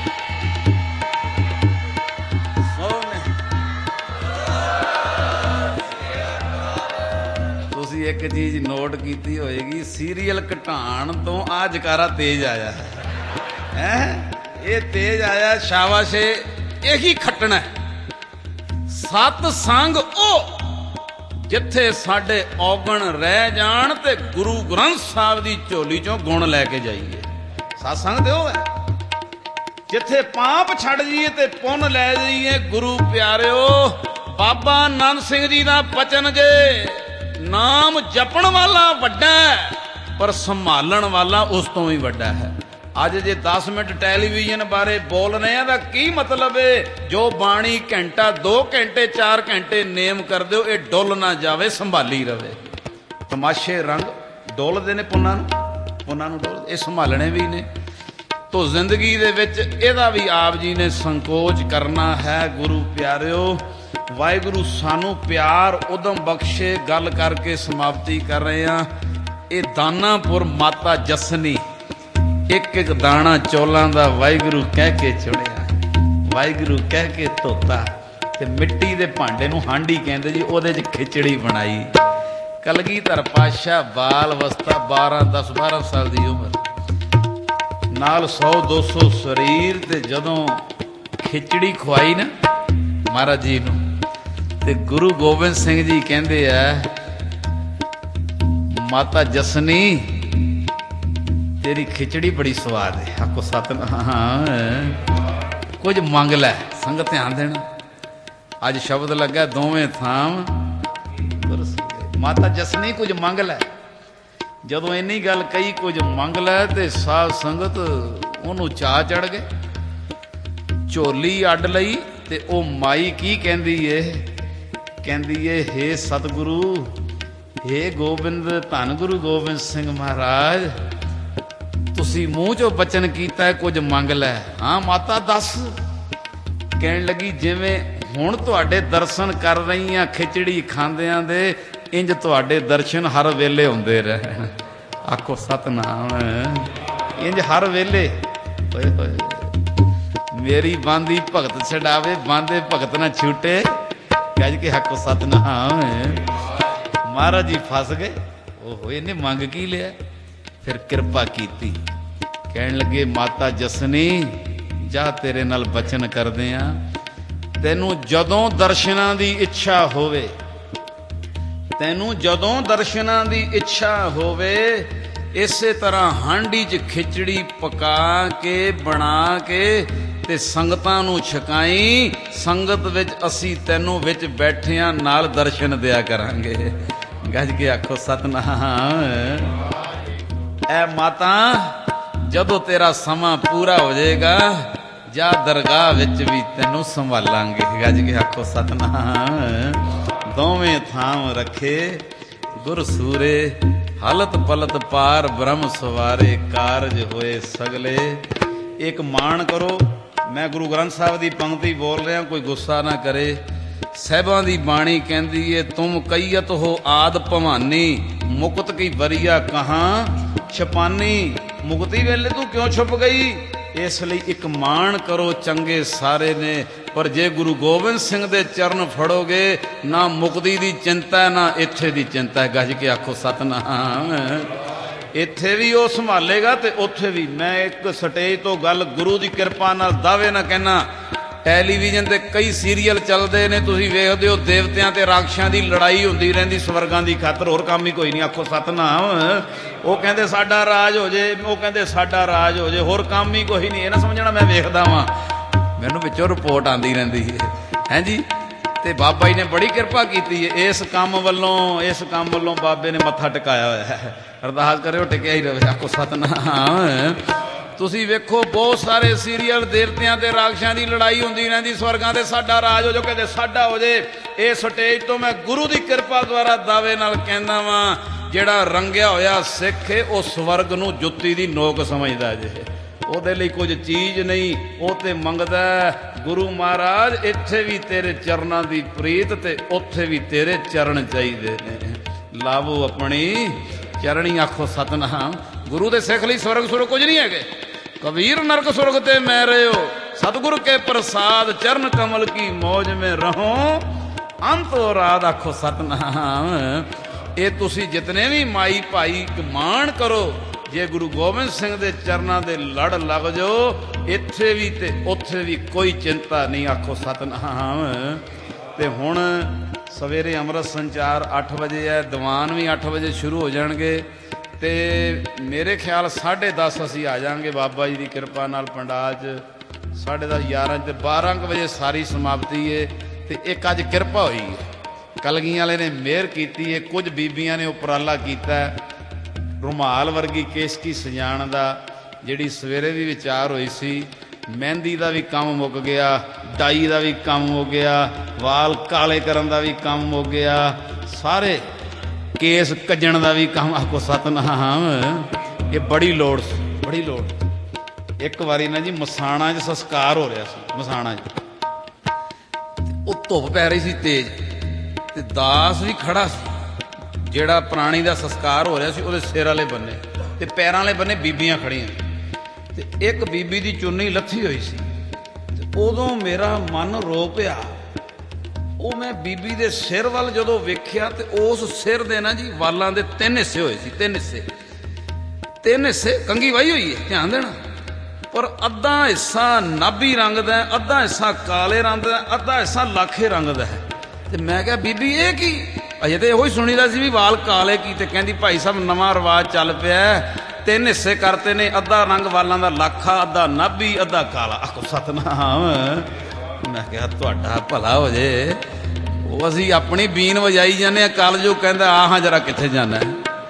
ਤੁਸੀਂ ਇੱਕ ਚੀਜ਼ ਨੋਟ ਕੀਤੀ ਹੋਏਗੀ, ਸੀਰੀਅਲ ਘਟਾਣ ਤੋਂ ਆ ਜਕਾਰਾ ਤੇਜ਼ ਆਇਆ ਹੈ। ਇਹ ਤੇਜ਼ ਆਇਆ। ਸ਼ਾਬਾਸ਼। ਇਹੀ ਖੱਟਣਾ। ਸਤ ਸੰਗ ਉਹ ਜਿੱਥੇ ਸਾਡੇ ਔਗਣ ਰਹਿ ਜਾਣ ਤੇ ਗੁਰੂ ਗ੍ਰੰਥ ਸਾਹਿਬ ਦੀ ਝੋਲੀ ਚੋਂ ਗੁਣ ਲੈ ਕੇ ਜਾਈਏ। ਸਤਸੰਗ ਤੇ ਉਹ ਹੈ ਜਿੱਥੇ ਪਾਪ ਛੱਡ ਜਾਈਏ ਤੇ ਪੁੰਨ ਲੈ ਜਾਈਏ। ਗੁਰੂ ਪਿਆਰਿਓ, ਬਾਬਾ ਨੰਦ ਸਿੰਘ ਜੀ ਦਾ ਬਚਨ ਜੇ, ਨਾਮ ਜਪਣ ਵਾਲਾ ਵੱਡਾ ਪਰ ਸੰਭਾਲਣ ਵਾਲਾ ਉਸ ਤੋਂ ਵੀ ਵੱਡਾ ਹੈ। ਅੱਜ ਜੇ दस मिनट ਟੈਲੀਵਿਜ਼ਨ ਬਾਰੇ ਬੋਲ ਰਹੇ ਆ ਤਾਂ ਕੀ ਮਤਲਬ ਹੈ? ਜੋ ਬਾਣੀ ਘੰਟਾ दो घंटे चार घंटे ਨੇਮ ਕਰ ਦਿਓ, ਇਹ ਡੁੱਲ ਨਾ ਜਾਵੇ, ਸੰਭਾਲੀ ਰਵੇ। ਤਮਾਸ਼ੇ ਰੰਗ ਡੋਲਦੇ ਨੇ ਪੁੰਨਾਂ ਨੂੰ, ਪੁੰਨਾਂ ਨੂੰ ਡੋਲ, ਇਹ ਸੰਭਾਲਣੇ ਵੀ ਨੇ। ਤੋ ਜ਼ਿੰਦਗੀ ਦੇ ਵਿੱਚ ਇਹਦਾ ਵੀ ਆਪ ਜੀ ਨੇ ਸੰਕੋਚ ਕਰਨਾ ਹੈ। ਗੁਰੂ ਪਿਆਰਿਓ, ਵਾਹਿਗੁਰੂ ਸਾਨੂੰ ਪਿਆਰ ਉਦਮ ਬਖਸ਼ੇ। ਗੱਲ ਕਰਕੇ ਸਮਾਪਤੀ ਕਰ ਰਹੇ ਹਾਂ। ਇਹ ਦਾਨਾਪੁਰ ਮਾਤਾ ਜਸਨੀ ਇੱਕ ਇੱਕ ਦਾਣਾ ਚੌਲਾਂ ਦਾ ਵਾਹਿਗੁਰੂ ਕਹਿ ਕੇ ਚੁਣਿਆ, ਵਾਹਿਗੁਰੂ ਕਹਿ ਕੇ ਧੋਤਾ, ਤੇ ਮਿੱਟੀ ਦੇ ਭਾਂਡੇ ਨੂੰ ਹਾਂਡੀ ਕਹਿੰਦੇ ਜੀ, ਉਹਦੇ 'ਚ ਖਿਚੜੀ ਬਣਾਈ। ਕਲਗੀਧਰ ਪਾਤਸ਼ਾਹ ਬਾਲ ਅਵਸਥਾ, ਬਾਰਾਂ ਦਸ ਬਾਰਾਂ ਸਾਲ ਦੀ ਉਮਰ, ਨਾਲ ਸੌ ਦੋ ਸੌ ਸਰੀਰ, ਤੇ ਜਦੋਂ ਖਿਚੜੀ ਖਵਾਈ ਨਾ ਮਹਾਰਾਜ ਜੀ ਨੂੰ, ਤੇ ਗੁਰੂ ਗੋਬਿੰਦ ਸਿੰਘ ਜੀ ਕਹਿੰਦੇ ਆ, ਮਾਤਾ ਜਸਨੀ तेरी खिचड़ी बड़ी स्वाद है। आपको सतनाम कुछ मंग लै। संगत ध्यान देना, अज शब्द लगा दोवें थाम माता जसनी कुछ मंग लै। जदों इन्नी गल कही कुछ मंग लै, ते साध संगत उन्होंने चा चढ़ गए। झोली अड लई, ते ओ माई की कहंदी है? कहंदी है, हे सतगुरु, हे गोबिंद, धन गुरु गोबिंद सिंह महाराज, ਤੁਸੀਂ ਮੂੰਹ ਚੋਂ ਬਚਨ ਕੀਤਾ ਕੁਝ ਮੰਗ ਲੈ। ਹਾਂ ਮਾਤਾ ਦੱਸ। ਕਹਿਣ ਲੱਗੀ, ਜਿਵੇਂ ਹੁਣ ਤੁਹਾਡੇ ਦਰਸ਼ਨ ਕਰ ਰਹੀ ਹਾਂ ਖਿਚੜੀ ਖਾਂਦਿਆਂ ਦੇ, ਇੰਜ ਤੁਹਾਡੇ ਦਰਸ਼ਨ ਹਰ ਵੇਲੇ ਹੁੰਦੇ ਰਹਿਣ। ਆਖੋ ਸਤਨਾਮ। ਇੰਜ ਹਰ ਵੇਲੇ। ਹੋਏ ਹੋਏ ਮੇਰੀ ਬਾਂਦੀ ਭਗਤ ਛਡਾਵੇ, ਬਾਂਦੇ ਭਗਤ ਨਾ ਛੂਟੇ, ਕਹਿ ਕੇ ਆਖੋ ਸਤਨਾਮ। ਮਹਾਰਾਜ ਜੀ ਫਸ ਗਏ। ਉਹ ਇਹਨੇ ਮੰਗ ਕੀ ਲਿਆ? ਫਿਰ ਕਿਰਪਾ ਕੀਤੀ। ਕਹਿਣ ਲੱਗੇ, ਮਾਤਾ ਜਸਨੀ ਜਾ, ਤੇਰੇ ਨਾਲ ਬਚਨ ਕਰਦੇ ਆ, ਤੈਨੂੰ ਜਦੋਂ ਦਰਸ਼ਨਾਂ ਦੀ ਇੱਛਾ ਹੋਵੇ, ਤੈਨੂੰ ਜਦੋਂ ਦਰਸ਼ਨਾਂ ਦੀ ਇੱਛਾ ਹੋਵੇ, ਇਸੇ ਤਰ੍ਹਾਂ ਹਾਂਡੀ 'ਚ ਖਿਚੜੀ ਪਕਾ ਕੇ ਬਣਾ ਕੇ ਤੇ ਸੰਗਤਾਂ ਨੂੰ ਛਕਾਈ। ਸੰਗਤ ਵਿੱਚ ਅਸੀਂ ਤੈਨੂੰ ਵਿੱਚ ਬੈਠਿਆਂ ਨਾਲ ਦਰਸ਼ਨ ਦਿਆ ਕਰਾਂਗੇ। ਗੱਜ ਕੇ ਆਖੋ ਸਤਨਾਮ। ਐ ਮਾਤਾ, ਜਦੋਂ ਤੇਰਾ ਸਮਾਂ ਪੂਰਾ ਹੋ ਜਾਏਗਾ, ਜਾ ਦਰਗਾਹ ਵਿੱਚ ਵੀ ਤੈਨੂੰ ਸੰਭਾਲਾਂਗੇ। ਗੱਜ ਕੇ ਆਖੋ ਸਤਨਾਮ। ਦੋਵੇਂ ਥਾਮ ਰੱਖੇ ਗੁਰ ਸੂਰੇ, ਹਲਤ ਪਲਤ ਪਾਰ ਬ੍ਰਹਮ ਸਵਾਰੇ, ਕਾਰਜ ਹੋਏ ਸਗਲੇ। ਇੱਕ ਮਾਣ ਕਰੋ, ਮੈਂ ਗੁਰੂ ਗ੍ਰੰਥ ਸਾਹਿਬ ਦੀ ਪੰਕਤੀ ਬੋਲ ਰਿਹਾ, ਕੋਈ ਗੁੱਸਾ ਨਾ ਕਰੇ। ਸਾਹਿਬਾਂ ਦੀ ਬਾਣੀ ਕਹਿੰਦੀ ਏ, ਤੁਮ ਕਈਅਤ ਹੋ ਆਦ ਭਵਾਨੀ, ਮੁਕਤ ਕੀ ਬਰੀਆ ਕਹਾਂ ਛਪਾਨੀ। ਮੁਕਤੀ ਵੇਲੇ ਤੂੰ ਕਿਉਂ ਛੁਪ ਗਈ? ਇਸ ਲਈ ਇੱਕ ਮਾਣ ਕਰੋ, ਚੰਗੇ ਸਾਰੇ ਨੇ, ਪਰ ਜੇ ਗੁਰੂ ਗੋਬਿੰਦ ਸਿੰਘ ਦੇ ਚਰਨ ਫੜੋਗੇ, ਨਾ ਮੁਕਤੀ ਦੀ ਚਿੰਤਾ, ਨਾ ਇੱਥੇ ਦੀ ਚਿੰਤਾ। ਗੱਜ ਕੇ ਆਖੋ ਸਤਨਾਮ। ਇੱਥੇ ਵੀ ਉਹ ਸੰਭਾਲੇਗਾ ਤੇ ਉੱਥੇ ਵੀ। ਮੈਂ ਇੱਕ ਸਟੇਜ ਤੋਂ ਗੱਲ ਗੁਰੂ ਦੀ ਕਿਰਪਾ ਨਾਲ ਦਾਅਵੇ ਨਾ ਕਹਿਣਾ। ਟੈਲੀਵਿਜ਼ਨ ਤੇ ਕਈ ਸੀਰੀਅਲ ਚੱਲਦੇ ਨੇ, ਤੁਸੀਂ ਵੇਖਦੇ ਹੋ, ਦੇਵਤਿਆਂ ਤੇ ਰਾਖਸ਼ਾਂ ਦੀ ਲੜਾਈ ਹੁੰਦੀ ਰਹਿੰਦੀ ਸਵਰਗਾਂ ਦੀ ਖਾਤਰ, ਹੋਰ ਕੰਮ ਹੀ ਕੋਈ ਨਹੀਂ। ਆਖੋ ਸਤਨਾਮ। ਉਹ ਕਹਿੰਦੇ ਸਾਡਾ ਰਾਜ ਹੋ ਜੇ, ਉਹ ਕਹਿੰਦੇ ਸਾਡਾ ਰਾਜ ਹੋ ਜੇ, ਹੋਰ ਕੰਮ ਹੀ ਕੋਈ ਨਹੀਂ। ਇਹ ਨਾ ਸਮਝਣਾ ਮੈਂ ਵੇਖਦਾ ਵਾਂ, ਮੈਨੂੰ ਵਿੱਚੋਂ ਰਿਪੋਰਟ ਆਉਂਦੀ ਰਹਿੰਦੀ ਹੈ। ਹੈਂ ਜੀ, ਤੇ ਬਾਬਾ ਜੀ ਨੇ ਬੜੀ ਕਿਰਪਾ ਕੀਤੀ ਹੈ ਇਸ ਕੰਮ ਵੱਲੋਂ। ਇਸ ਕੰਮ ਵੱਲੋਂ ਬਾਬੇ ਨੇ ਮੱਥਾ ਟਿਕਾਇਆ ਹੋਇਆ ਹੈ। ਅਰਦਾਸ ਕਰਿਓ ਟਿਕਿਆ ਹੀ ਰਹੇ। ਆਖੋ ਸਤਨਾਮ। ਤੁਸੀਂ ਵੇਖੋ, ਬਹੁਤ ਸਾਰੇ ਸੀਰੀਅਲ ਦੇਵਤਿਆਂ ਤੇ ਰਾਖਸ਼ਾਂ ਦੀ ਲੜਾਈ ਹੁੰਦੀ ਰਹਿੰਦੀ, ਸਵਰਗਾਂ ਤੇ ਸਾਡਾ ਰਾਜ ਹੋ ਜੋ, ਕਹਿੰਦੇ ਸਾਡਾ ਹੋ ਜੇ। ਇਹ ਸਟੇਜ ਤੋਂ ਮੈਂ ਗੁਰੂ ਦੀ ਕਿਰਪਾ ਦੁਆਰਾ ਦਾਅਵੇ ਨਾਲ ਕਹਿੰਦਾ ਵਾਂ, ਜਿਹੜਾ ਰੰਗਿਆ ਹੋਇਆ ਸਿੱਖ ਹੈ ਉਹ ਸਵਰਗ ਨੂੰ ਜੁੱਤੀ ਦੀ ਨੋਕ ਸਮਝਦਾ ਜੇ। ਉਹਦੇ ਲਈ ਕੁਝ ਚੀਜ਼ ਨਹੀਂ, ਉਹ ਤੇ ਮੰਗਦਾ ਗੁਰੂ ਮਹਾਰਾਜ, ਇੱਥੇ ਵੀ ਤੇਰੇ ਚਰਨਾਂ ਦੀ ਪ੍ਰੀਤ ਤੇ ਉੱਥੇ ਵੀ ਤੇਰੇ ਚਰਨ ਚਾਹੀਦੇ ਨੇ। ਲਾਵੋ ਆਪਣੀ ਚਰਣੀ। ਆਖੋ ਸਤਨਾਮ। ਗੁਰੂ ਦੇ ਸਿੱਖ ਲਈ ਸਵਰਗ ਸੁਰਗ ਕੁਝ ਨਹੀਂ ਹੈਗੇ। ਕਬੀਰ ਨਰਕ ਸੁਰਗ ਤੇ ਮੈਂ ਰਹਿਓ, ਸਤਿਗੁਰ ਕੇ ਪ੍ਰਸਾਦ, ਚਰਨ ਕਮਲ ਕੀ ਮੌਜ ਮੇ ਰਹੋ, ਅੰਤੋ ਰਾਤ। ਆਖੋ ਸਤਨਾਮ। ਇਹ ਤੁਸੀਂ ਜਿਤਨੇ ਵੀ ਮਾਈ ਭਾਈ ਮਾਣ ਕਰੋ, ਜੇ ਗੁਰੂ ਗੋਬਿੰਦ ਸਿੰਘ ਦੇ ਚਰਨਾਂ ਦੇ ਲੜ ਲੱਗ ਜਾਓ, ਇੱਥੇ ਵੀ ਤੇ ਉੱਥੇ ਵੀ ਕੋਈ ਚਿੰਤਾ ਨਹੀਂ। ਆਖੋ ਸਤਨਾਮ। ਤੇ ਹੁਣ ਸਵੇਰੇ ਅੰਮ੍ਰਿਤ ਸੰਚਾਰ ਅੱਠ ਵਜੇ ਹੈ, ਦੀਵਾਨ ਵੀ ਅੱਠ ਵਜੇ ਸ਼ੁਰੂ ਹੋ ਜਾਣਗੇ, ਤੇ ਮੇਰੇ ਖਿਆਲ ਸਾਢੇ ਦਸ ਅਸੀਂ ਆ ਜਾਵਾਂਗੇ ਬਾਬਾ ਜੀ ਦੀ ਕਿਰਪਾ ਨਾਲ ਪੰਡਾਲ 'ਚ। ਸਾਢੇ ਦਸ ਗਿਆਰਾਂ 'ਚ ਬਾਰਾਂ ਕੁ ਵਜੇ ਸਾਰੀ ਸਮਾਪਤੀ ਹੈ। ਤੇ ਇੱਕ ਅੱਜ ਕਿਰਪਾ ਹੋਈ ਹੈ, ਕਲਗੀਆਂ ਵਾਲੇ ਨੇ ਮਿਹਰ ਕੀਤੀ ਹੈ। ਕੁਝ ਬੀਬੀਆਂ ਨੇ ਉਪਰਾਲਾ ਕੀਤਾ, ਰੁਮਾਲ ਵਰਗੀ ਕੇਸਕੀ ਸਜਾਉਣ ਦਾ, ਜਿਹੜੀ ਸਵੇਰੇ ਦੀ ਵਿਚਾਰ ਹੋਈ ਸੀ, ਮਹਿੰਦੀ ਦਾ ਵੀ ਕੰਮ ਮੁੱਕ ਗਿਆ, ਡਾਈ ਦਾ ਵੀ ਕੰਮ ਮੁੱਕ ਗਿਆ, ਵਾਲ ਕਾਲੇ ਕਰਨ ਦਾ ਵੀ ਕੰਮ ਮੁੱਕ ਗਿਆ, ਸਾਰੇ ਕੇਸ ਕੱਜਣ ਦਾ ਵੀ ਕੰਮ। ਆਖੋ ਸਤਨਾਮ। ਇਹ ਬੜੀ ਲੋੜ ਸੀ, ਬੜੀ ਲੋੜ। ਇੱਕ ਵਾਰੀ ਨਾ ਜੀ ਮਸਾਣਾ 'ਚ ਸੰਸਕਾਰ ਹੋ ਰਿਹਾ ਸੀ, ਮਸਾਣਾ 'ਚ ਉਹ ਧੁੱਪ ਪੈ ਰਹੀ ਸੀ ਤੇਜ਼, ਤੇ ਦਾਸ ਵੀ ਖੜਾ ਸੀ। ਜਿਹੜਾ ਪ੍ਰਾਣੀ ਦਾ ਸੰਸਕਾਰ ਹੋ ਰਿਹਾ ਸੀ ਉਹਦੇ ਸਿਰ ਵਾਲੇ ਬੰਨੇ ਤੇ ਪੈਰਾਂ ਵਾਲੇ ਬੰਨੇ ਬੀਬੀਆਂ ਖੜੀਆਂ, ਤੇ ਇੱਕ ਬੀਬੀ ਦੀ ਚੁੰਨੀ ਲੱਥੀ ਹੋਈ ਸੀ। ਤੇ ਉਦੋਂ ਮੇਰਾ ਮਨ ਰੋ ਪਿਆ। ਉਹ ਮੈਂ ਬੀਬੀ ਦੇ ਸਿਰ ਵੱਲ ਜਦੋਂ ਵੇਖਿਆ ਤੇ ਉਸ ਸਿਰ ਦੇ ਨਾ ਜੀ ਵਾਲਾਂ ਦੇ ਤਿੰਨ ਹਿੱਸੇ ਹੋਏ ਸੀ, ਤਿੰਨ ਹਿੱਸੇ ਤਿੰਨ ਹਿੱਸੇ ਕੰਘੀ ਵਾਹੀ ਹੋਈ ਹੈ, ਧਿਆਨ ਦੇਣਾ। ਪਰ ਅੱਧਾ ਹਿੱਸਾ ਨਾਭੀ ਰੰਗ ਦਾ, ਅੱਧਾ ਹਿੱਸਾ ਕਾਲੇ ਰੰਗ ਦਾ, ਅੱਧਾ ਹਿੱਸਾ ਲਾਖੇ ਰੰਗ ਦਾ ਹੈ। ਤੇ ਮੈਂ ਕਿਹਾ ਬੀਬੀ ਇਹ ਕੀ? ਅਜੇ ਤੇ ਇਹੋ ਹੀ ਸੁਣੀਦਾ ਸੀ ਵੀ ਵਾਲ ਕਾਲੇ ਕੀ। ਤੇ ਕਹਿੰਦੀ ਭਾਈ ਸਾਹਿਬ ਨਵਾਂ ਰਿਵਾਜ ਚੱਲ ਪਿਆ, ਤਿੰਨ ਹਿੱਸੇ ਕਰਤੇ ਨੇ, ਅੱਧਾ ਰੰਗ ਵਾਲਾਂ ਦਾ ਲਾਖਾ, ਅੱਧਾ ਨਾਭੀ, ਅੱਧਾ ਕਾਲਾ। ਆਖੋ ਸਤਨਾਮ। ਮੈਂ ਕਿਹਾ ਤੁਹਾਡਾ ਭਲਾ ਹੋ ਜੇ। ਉਹ ਅਸੀਂ ਆਪਣੀ ਬੀਨ ਵਜਾਈ ਜਾਂਦੇ ਹਾਂ, ਕੱਲ ਜੋ ਕਹਿੰਦਾ ਆ ਹਾਂ ਜਰਾ ਕਿੱਥੇ ਜਾਣਾ।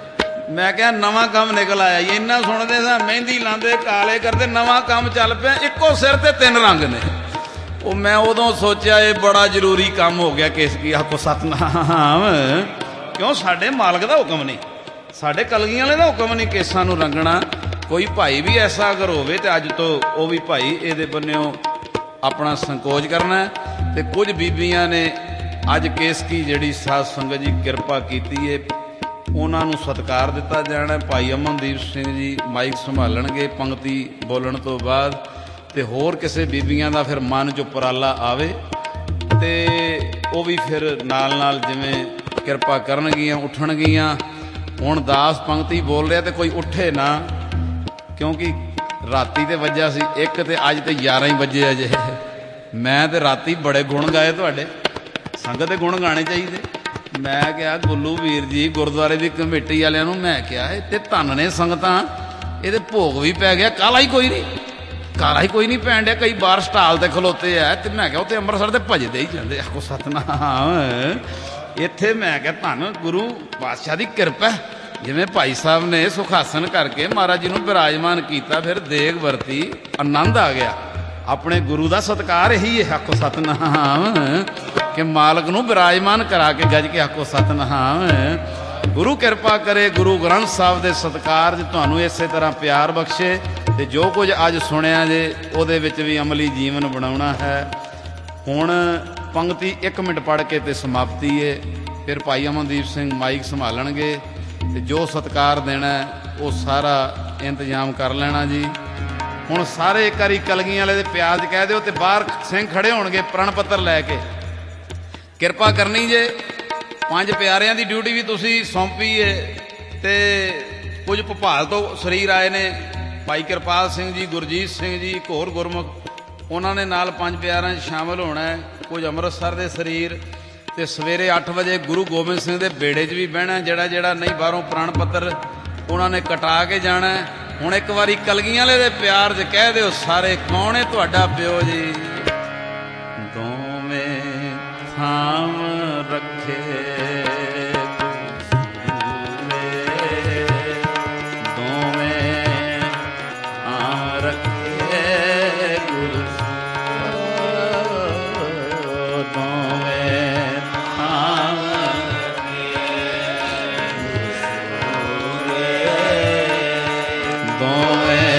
ਮੈਂ ਕਿਹਾ ਨਵਾਂ ਕੰਮ ਨਿਕਲ ਆਇਆ। ਇੰਨਾ ਸੁਣਦੇ ਸਾਂ ਮਹਿੰਦੀ ਲਾਉਂਦੇ, ਕਾਲੇ ਕਰਦੇ, ਨਵਾਂ ਕੰਮ ਚੱਲ ਪਿਆ, ਇੱਕੋ ਸਿਰ ਤੇ ਤਿੰਨ ਰੰਗ ਨੇ। ਉਹ ਮੈਂ ਉਦੋਂ ਸੋਚਿਆ ਇਹ ਬੜਾ ਜ਼ਰੂਰੀ ਕੰਮ ਹੋ ਗਿਆ। ਕਿਸ ਕੀ? ਆਖੋ ਸਤਨਾਮ। ਕਿਉਂ? ਸਾਡੇ ਮਾਲਕ ਦਾ ਹੁਕਮ ਨਹੀਂ, ਸਾਡੇ ਕਲਗੀਆਂ ਵਾਲੇ ਦਾ ਹੁਕਮ ਨਹੀਂ ਕੇਸਾਂ ਨੂੰ ਰੰਗਣਾ। ਕੋਈ ਭਾਈ ਵੀ ਐਸਾ ਅਗਰ ਹੋਵੇ ਤੇ ਅੱਜ ਤੋਂ ਉਹ ਵੀ ਭਾਈ ਇਹਦੇ ਬੰਨਿਓ ਆਪਣਾ ਸੰਕੋਚ ਕਰਨਾ। ਤੇ ਕੁਝ ਬੀਬੀਆਂ ਨੇ ਅੱਜ ਕੇਸਕੀ ਜਿਹੜੀ ਸਾਧ ਸੰਗਤ ਜੀ ਕਿਰਪਾ ਕੀਤੀ ਹੈ, ਉਹਨਾਂ ਨੂੰ ਸਤਿਕਾਰ ਦਿੱਤਾ ਜਾਣਾ। ਭਾਈ ਅਮਨਦੀਪ ਸਿੰਘ ਜੀ ਮਾਈਕ ਸੰਭਾਲਣਗੇ ਪੰਕਤੀ ਬੋਲਣ ਤੋਂ ਬਾਅਦ, ਤੇ ਹੋਰ ਕਿਸੇ ਬੀਬੀਆਂ ਦਾ ਫਿਰ ਮਨ 'ਚ ਉਪਰਾਲਾ ਆਵੇ ਤੇ ਉਹ ਵੀ ਫਿਰ ਨਾਲ ਨਾਲ ਜਿਵੇਂ ਕਿਰਪਾ ਕਰਨਗੀਆਂ, ਉੱਠਣਗੀਆਂ। ਹੁਣ ਦਾਸ ਪੰਕਤੀ ਬੋਲ ਰਿਹਾ ਤੇ ਕੋਈ ਉੱਠੇ ਨਾ, ਕਿਉਂਕਿ ਰਾਤੀ ਤੇ ਵੱਜਿਆ ਸੀ ਇੱਕ, ਤੇ ਅੱਜ ਤੇ ਗਿਆਰਾਂ ਹੀ ਵੱਜੇ ਅਜੇ। ਮੈਂ ਤੇ ਰਾਤੀ ਬੜੇ ਗੁਣ ਗਾਏ ਤੁਹਾਡੇ, ਸੰਗਤ ਦੇ ਗੁਣ ਗਾਣੇ ਚਾਹੀਦੇ। ਮੈਂ ਕਿਹਾ ਗੁੱਲੂ ਵੀਰ ਜੀ ਗੁਰਦੁਆਰੇ ਦੀ ਕਮੇਟੀ ਵਾਲਿਆਂ ਨੂੰ, ਮੈਂ ਕਿਹਾ ਇਹ ਤੇ ਧੰਨ ਨੇ ਸੰਗਤਾਂ, ਇਹਦੇ ਭੋਗ ਵੀ ਪੈ ਗਿਆ, ਕਾਲਾ ਹੀ ਕੋਈ ਨਹੀਂ, ਕਾਲਾ ਹੀ ਕੋਈ ਨਹੀਂ ਪੈਣ ਡਿਆ। ਕਈ ਬਾਰ ਸਟਾਲ ਤੇ ਖਲੋਤੇ ਆ, ਤੇ ਮੈਂ ਕਿਹਾ ਉੱਥੇ ਅੰਮ੍ਰਿਤਸਰ ਤੇ ਭਜਦੇ ਹੀ ਜਾਂਦੇ। ਆਖੋ ਸਤਨਾਮ। ਇੱਥੇ ਮੈਂ ਕਿਹਾ ਧੰਨ ਗੁਰੂ ਪਾਤਸ਼ਾਹ ਦੀ ਕਿਰਪਾ। ਜਿਵੇਂ ਭਾਈ ਸਾਹਿਬ ਨੇ ਸੁਖਾਸਨ ਕਰਕੇ ਮਹਾਰਾਜ ਜੀ ਨੂੰ ਬਿਰਾਜਮਾਨ ਕੀਤਾ, ਫਿਰ ਦੇਗ ਵਰਤੀ, ਆਨੰਦ ਆ ਗਿਆ। ਆਪਣੇ ਗੁਰੂ ਦਾ ਸਤਿਕਾਰ ਇਹੀ ਹੈ। ਆਖੋ ਸਤਨਾਮ। ਕਿ ਮਾਲਕ ਨੂੰ ਬਿਰਾਜਮਾਨ ਕਰਾ ਕੇ ਗੱਜ ਕੇ ਆਖੋ ਸਤਨਾਮ। ਗੁਰੂ ਕਿਰਪਾ ਕਰੇ, ਗੁਰੂ ਗ੍ਰੰਥ ਸਾਹਿਬ ਦੇ ਸਤਿਕਾਰ 'ਚ ਤੁਹਾਨੂੰ ਇਸੇ ਤਰ੍ਹਾਂ ਪਿਆਰ ਬਖਸ਼ੇ, ਤੇ ਜੋ ਕੁਝ ਅੱਜ ਸੁਣਿਆ ਜੇ ਉਹਦੇ ਵਿੱਚ ਵੀ ਅਮਲੀ ਜੀਵਨ ਬਣਾਉਣਾ ਹੈ। ਹੁਣ ਪੰਕਤੀ ਇੱਕ ਮਿੰਟ ਪੜ੍ਹ ਕੇ ਤੇ ਸਮਾਪਤੀ ਹੈ। ਫਿਰ ਭਾਈ ਅਮਨਦੀਪ ਸਿੰਘ ਮਾਈਕ ਸੰਭਾਲਣਗੇ, ਤੇ ਜੋ ਸਤਿਕਾਰ ਦੇਣਾ ਉਹ ਸਾਰਾ ਇੰਤਜ਼ਾਮ ਕਰ ਲੈਣਾ ਜੀ। ਹੁਣ ਸਾਰੇ ਇੱਕ ਵਾਰੀ ਕਲਗੀਆਂ ਵਾਲੇ ਦੇ ਪਿਆਰ 'ਚ ਕਹਿ ਦਿਓ, ਤੇ ਬਾਹਰ ਸਿੰਘ ਖੜੇ ਹੋਣਗੇ ਪ੍ਰਣ ਪੱਤਰ ਲੈ ਕੇ। ਕਿਰਪਾ ਕਰਨੀ ਜੇ, ਪੰਜ ਪਿਆਰਿਆਂ ਦੀ ਡਿਊਟੀ ਵੀ ਤੁਸੀਂ ਸੌਂਪੀ ਹੈ, ਤੇ ਕੁਝ ਭੋਪਾਲ ਤੋਂ ਸਰੀਰ ਆਏ ਨੇ, ਭਾਈ ਕਿਰਪਾਲ ਸਿੰਘ ਜੀ, ਗੁਰਜੀਤ ਸਿੰਘ ਜੀ, ਇੱਕ ਹੋਰ ਗੁਰਮੁਖ, ਉਹਨਾਂ ਨੇ ਨਾਲ ਪੰਜ ਪਿਆਰਿਆਂ 'ਚ ਸ਼ਾਮਿਲ ਹੋਣਾ ਹੈ। ਕੁਝ ਅੰਮ੍ਰਿਤਸਰ ਦੇ ਸਰੀਰ, ਤੇ ਸਵੇਰੇ ਅੱਠ ਵਜੇ ਗੁਰੂ ਗੋਬਿੰਦ ਸਿੰਘ ਦੇ ਬੇੜੇ 'ਚ ਵੀ ਬਹਿਣਾ। ਜਿਹੜਾ ਜਿਹੜਾ ਨਹੀਂ ਬਾਹਰੋਂ ਪ੍ਰਣ ਪੱਤਰ ਉਹਨਾਂ ਨੇ ਕਟਾ ਕੇ ਜਾਣਾ। ਹੁਣ ਇੱਕ ਵਾਰੀ ਕਲਗੀਆਂ ਵਾਲੇ ਦੇ ਪਿਆਰ 'ਚ ਕਹਿ ਦਿਓ ਸਾਰੇ, ਕੌਣ ਹੈ ਤੁਹਾਡਾ ਪਿਓ ਜੀ? ਦੋਵੇਂ ਥਾਮ ਰੱਖੇ ਦੋਵੇਂ